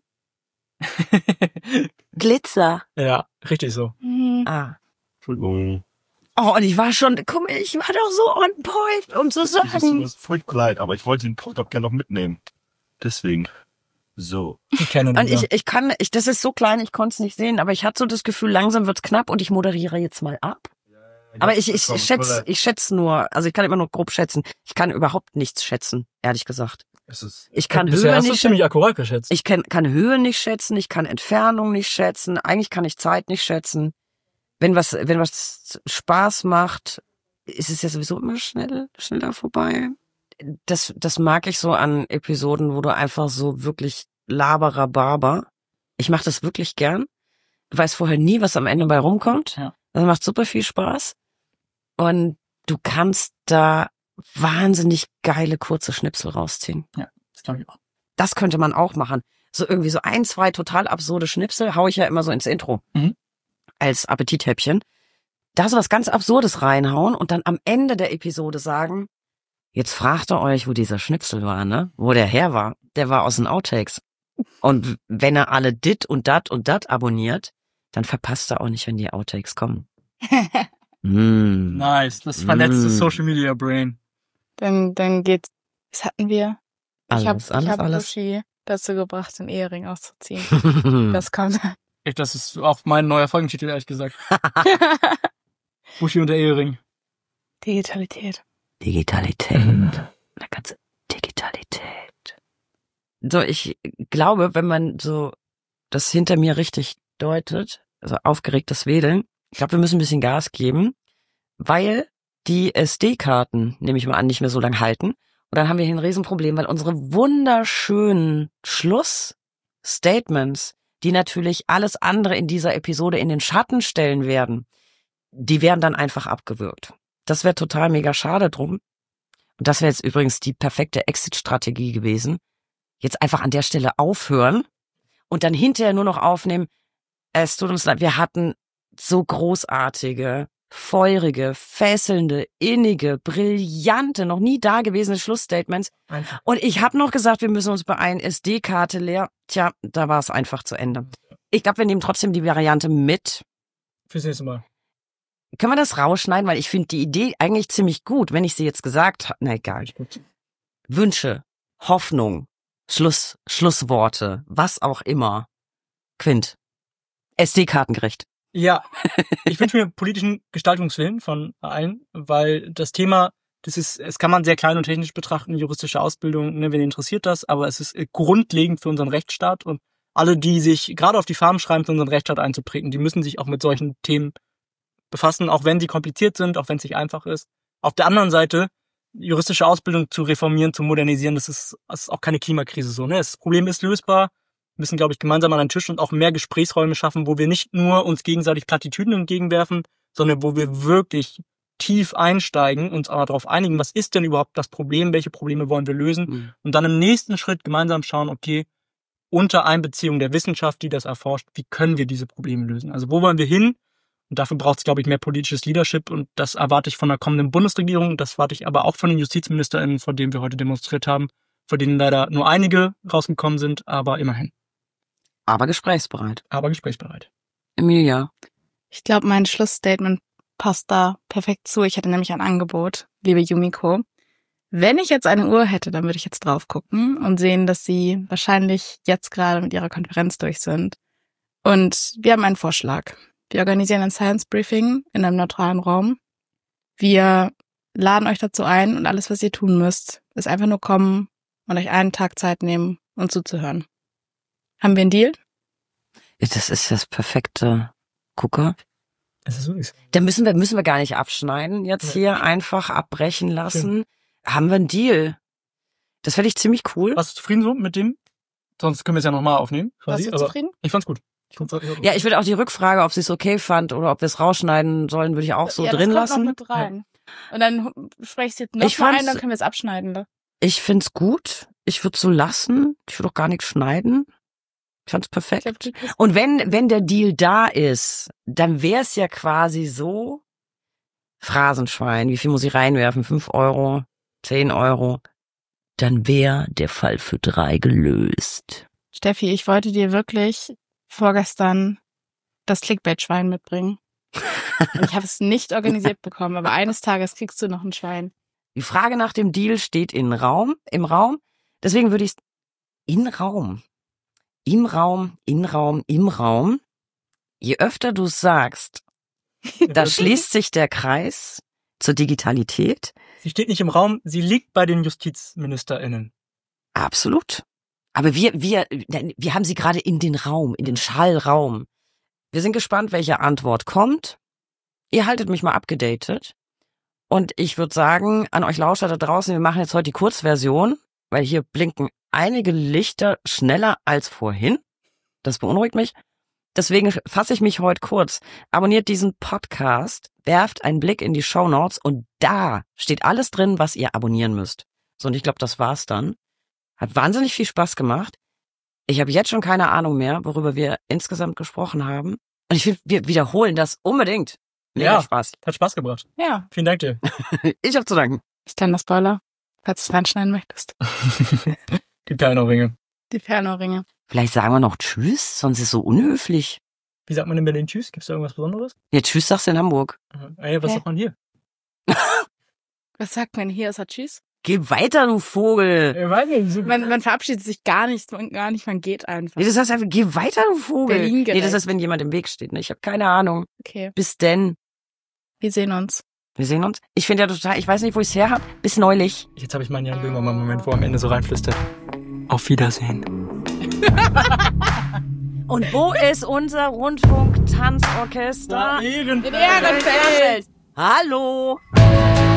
Glitzer. Ja, richtig so. Mhm. Ah. Entschuldigung. Oh, und ich war schon, guck mal, ich war doch so on point, um zu sagen. Das ist furchtbar leid, aber ich wollte den Punkt auch gerne noch mitnehmen. Deswegen. So. Ich kenne ihn. Und ich, ich kann, ich, das ist so klein, ich konnte es nicht sehen, aber ich hatte so das Gefühl, langsam wird's knapp und ich moderiere jetzt mal ab. Aber ich, ich, ich schätze, ich schätze nur, also ich kann immer nur grob schätzen. Ich kann überhaupt nichts schätzen, ehrlich gesagt. Es ist, ich kann Höhe Höhe hast nicht, ziemlich akkurat geschätzt. Ich kann, kann Höhe nicht schätzen, ich kann Entfernung nicht schätzen, eigentlich kann ich Zeit nicht schätzen. Wenn was, wenn was Spaß macht, ist es ja sowieso immer schnell, schneller vorbei. Das, das mag ich so an Episoden, wo du einfach so wirklich laberer Barber. Ich mache das wirklich gern. Du weißt vorher nie, was am Ende bei rumkommt. Ja. Das macht super viel Spaß. Und du kannst da wahnsinnig geile kurze Schnipsel rausziehen. Ja, das glaube ich auch. Das könnte man auch machen. So irgendwie so ein, zwei total absurde Schnipsel hau ich ja immer so ins Intro. Mhm. Als Appetithäppchen. Da so was ganz Absurdes reinhauen und dann am Ende der Episode sagen, jetzt fragt ihr euch, wo dieser Schnipsel war, ne? Wo der her war. Der war aus den Outtakes. Und wenn er alle dit und dat und dat abonniert, dann verpasst du auch nicht, wenn die Outtakes kommen. mm. Nice, das verletzte Mm. Social Media Brain. Dann, dann geht's. Was hatten wir? Alles, ich habe alles, ich hab alles. Buschi dazu gebracht, den Ehering auszuziehen. Das kommt. Ich, das ist auch mein neuer Folgentitel, ehrlich gesagt. Buschi und der Ehering. Digitalität. Digitalität. Eine ganze Digitalität. So, ich glaube, wenn man so das hinter mir richtig deutet, also aufgeregtes Wedeln, ich glaube, wir müssen ein bisschen Gas geben, weil die S D-Karten, nehme ich mal an, nicht mehr so lange halten. Und dann haben wir hier ein Riesenproblem, weil unsere wunderschönen Schlussstatements, die natürlich alles andere in dieser Episode in den Schatten stellen werden, die werden dann einfach abgewürgt. Das wäre total mega schade drum. Und das wäre jetzt übrigens die perfekte Exit-Strategie gewesen. Jetzt einfach an der Stelle aufhören und dann hinterher nur noch aufnehmen. Es tut uns leid, wir hatten so großartige, feurige, fesselnde, innige, brillante, noch nie dagewesene Schlussstatements. Einfach. Und ich habe noch gesagt, wir müssen uns beeilen, S D-Karte leer. Tja, da war es einfach zu Ende. Ich glaube, wir nehmen trotzdem die Variante mit. Fürs nächste Mal. Können wir das rausschneiden? Weil ich finde die Idee eigentlich ziemlich gut, wenn ich sie jetzt gesagt habe. Na egal. Wünsche, Hoffnung, Schluss, Schlussworte, was auch immer. Quint. S D-Kartengerecht. Ja, ich wünsche mir politischen Gestaltungswillen von allen, weil das Thema, das ist, es kann man sehr klein und technisch betrachten, juristische Ausbildung, ne, wen interessiert das, aber es ist grundlegend für unseren Rechtsstaat und alle, die sich gerade auf die Fahnen schreiben, für unseren Rechtsstaat einzuprägen, die müssen sich auch mit solchen Themen befassen, auch wenn sie kompliziert sind, auch wenn es nicht einfach ist. Auf der anderen Seite, juristische Ausbildung zu reformieren, zu modernisieren, das ist, das ist auch keine Klimakrise so, ne? Das Problem ist lösbar. Wir müssen, glaube ich, gemeinsam an einen Tisch und auch mehr Gesprächsräume schaffen, wo wir nicht nur uns gegenseitig Plattitüden entgegenwerfen, sondern wo wir wirklich tief einsteigen, uns aber darauf einigen, was ist denn überhaupt das Problem, welche Probleme wollen wir lösen Mhm. und dann im nächsten Schritt gemeinsam schauen, okay, unter Einbeziehung der Wissenschaft, die das erforscht, wie können wir diese Probleme lösen? Also wo wollen wir hin? Und dafür braucht es, glaube ich, mehr politisches Leadership und das erwarte ich von der kommenden Bundesregierung, das erwarte ich aber auch von den JustizministerInnen, vor denen wir heute demonstriert haben, vor denen leider nur einige rausgekommen sind, aber immerhin. Aber gesprächsbereit. Aber gesprächsbereit. Emilia. Ich glaube, mein Schlussstatement passt da perfekt zu. Ich hätte nämlich ein Angebot, liebe Yumiko. Wenn ich jetzt eine Uhr hätte, dann würde ich jetzt drauf gucken und sehen, dass sie wahrscheinlich jetzt gerade mit ihrer Konferenz durch sind. Und wir haben einen Vorschlag. Wir organisieren ein Science Briefing in einem neutralen Raum. Wir laden euch dazu ein und alles, was ihr tun müsst, ist einfach nur kommen und euch einen Tag Zeit nehmen und zuzuhören. Haben wir einen Deal? Das ist das perfekte Gucker. Es ist wirklich so. Da müssen wir, müssen wir gar nicht abschneiden. Jetzt Nee. hier einfach abbrechen lassen. Haben wir einen Deal? Das fände ich ziemlich cool. Warst du zufrieden so mit dem? Sonst können wir es ja nochmal aufnehmen. Warst quasi, du aber zufrieden? Ich fand's gut. Ich fand's, Ja, ich würde auch die Rückfrage, ob sie es okay fand oder ob wir es rausschneiden sollen, würde ich auch so ja, drin das kommt lassen. noch mit rein. Und dann spreche ich jetzt noch Ich mal fand's- ein, dann können wir es abschneiden. Ne? Ich find's gut. Ich würde so lassen. Ich würde auch gar nichts schneiden. Ich fand's Ich perfekt. glaub, du bist- Und wenn, wenn der Deal da ist, dann wäre es ja quasi so, Phrasenschwein, wie viel muss ich reinwerfen? Fünf Euro, zehn Euro. Dann wäre der Fall für drei gelöst. Steffi, ich wollte dir wirklich vorgestern das Clickbait-Schwein mitbringen. Und ich habe es nicht organisiert bekommen, aber eines Tages kriegst du noch ein Schwein. Die Frage nach dem Deal steht in Raum, im Raum. Deswegen würde ich es in Raum, im Raum, in Raum, im Raum. Je öfter du es sagst, da schließt sich der Kreis zur Digitalität. Sie steht nicht im Raum, sie liegt bei den JustizministerInnen. Absolut. Aber wir, wir, wir haben sie gerade in den Raum, in den Schallraum. Wir sind gespannt, welche Antwort kommt. Ihr haltet mich mal abgedatet. Und ich würde sagen, an euch Lauscher da draußen, wir machen jetzt heute die Kurzversion, weil hier blinken einige Lichter schneller als vorhin. Das beunruhigt mich. Deswegen fasse ich mich heute kurz. Abonniert diesen Podcast, werft einen Blick in die Shownotes und da steht alles drin, was ihr abonnieren müsst. So, und ich glaube, das war's dann. Hat wahnsinnig viel Spaß gemacht. Ich habe jetzt schon keine Ahnung mehr, worüber wir insgesamt gesprochen haben. Und ich finde, wir wiederholen das unbedingt. Mega Ja. Spaß. Hat Spaß gebracht. Ja, Vielen Dank dir. Ich habe zu danken. ist dann der Spoiler, falls du es reinschneiden möchtest. Die Perlenohrringe. Die Perlenohrringe. Vielleicht sagen wir noch Tschüss, sonst ist es so unhöflich. Wie sagt man in Berlin Tschüss? Gibt's da irgendwas Besonderes? Ja, tschüss sagst du in Hamburg. Ey, was Hä? sagt man hier? Was sagt man hier? Ist er Tschüss? Geh weiter, du Vogel. Ich weiß nicht. So Man, man verabschiedet sich gar nicht, man, gar nicht, man geht einfach. Nee, das heißt einfach, geh weiter, du Vogel. Berlin nee, das direkt. heißt, wenn jemand im Weg steht. Ne? Ich habe keine Ahnung. Okay, Bis denn. wir sehen uns. Wir sehen uns. Ich finde ja total, ich weiß nicht, wo ich es her hab. Bis neulich. Jetzt habe ich meinen Jan Böhmermann-Moment, wo er am Ende so reinflüstert. Auf Wiedersehen. Und wo ist unser Rundfunk-Tanzorchester? Ehren. Ehrenfeld! Hallo.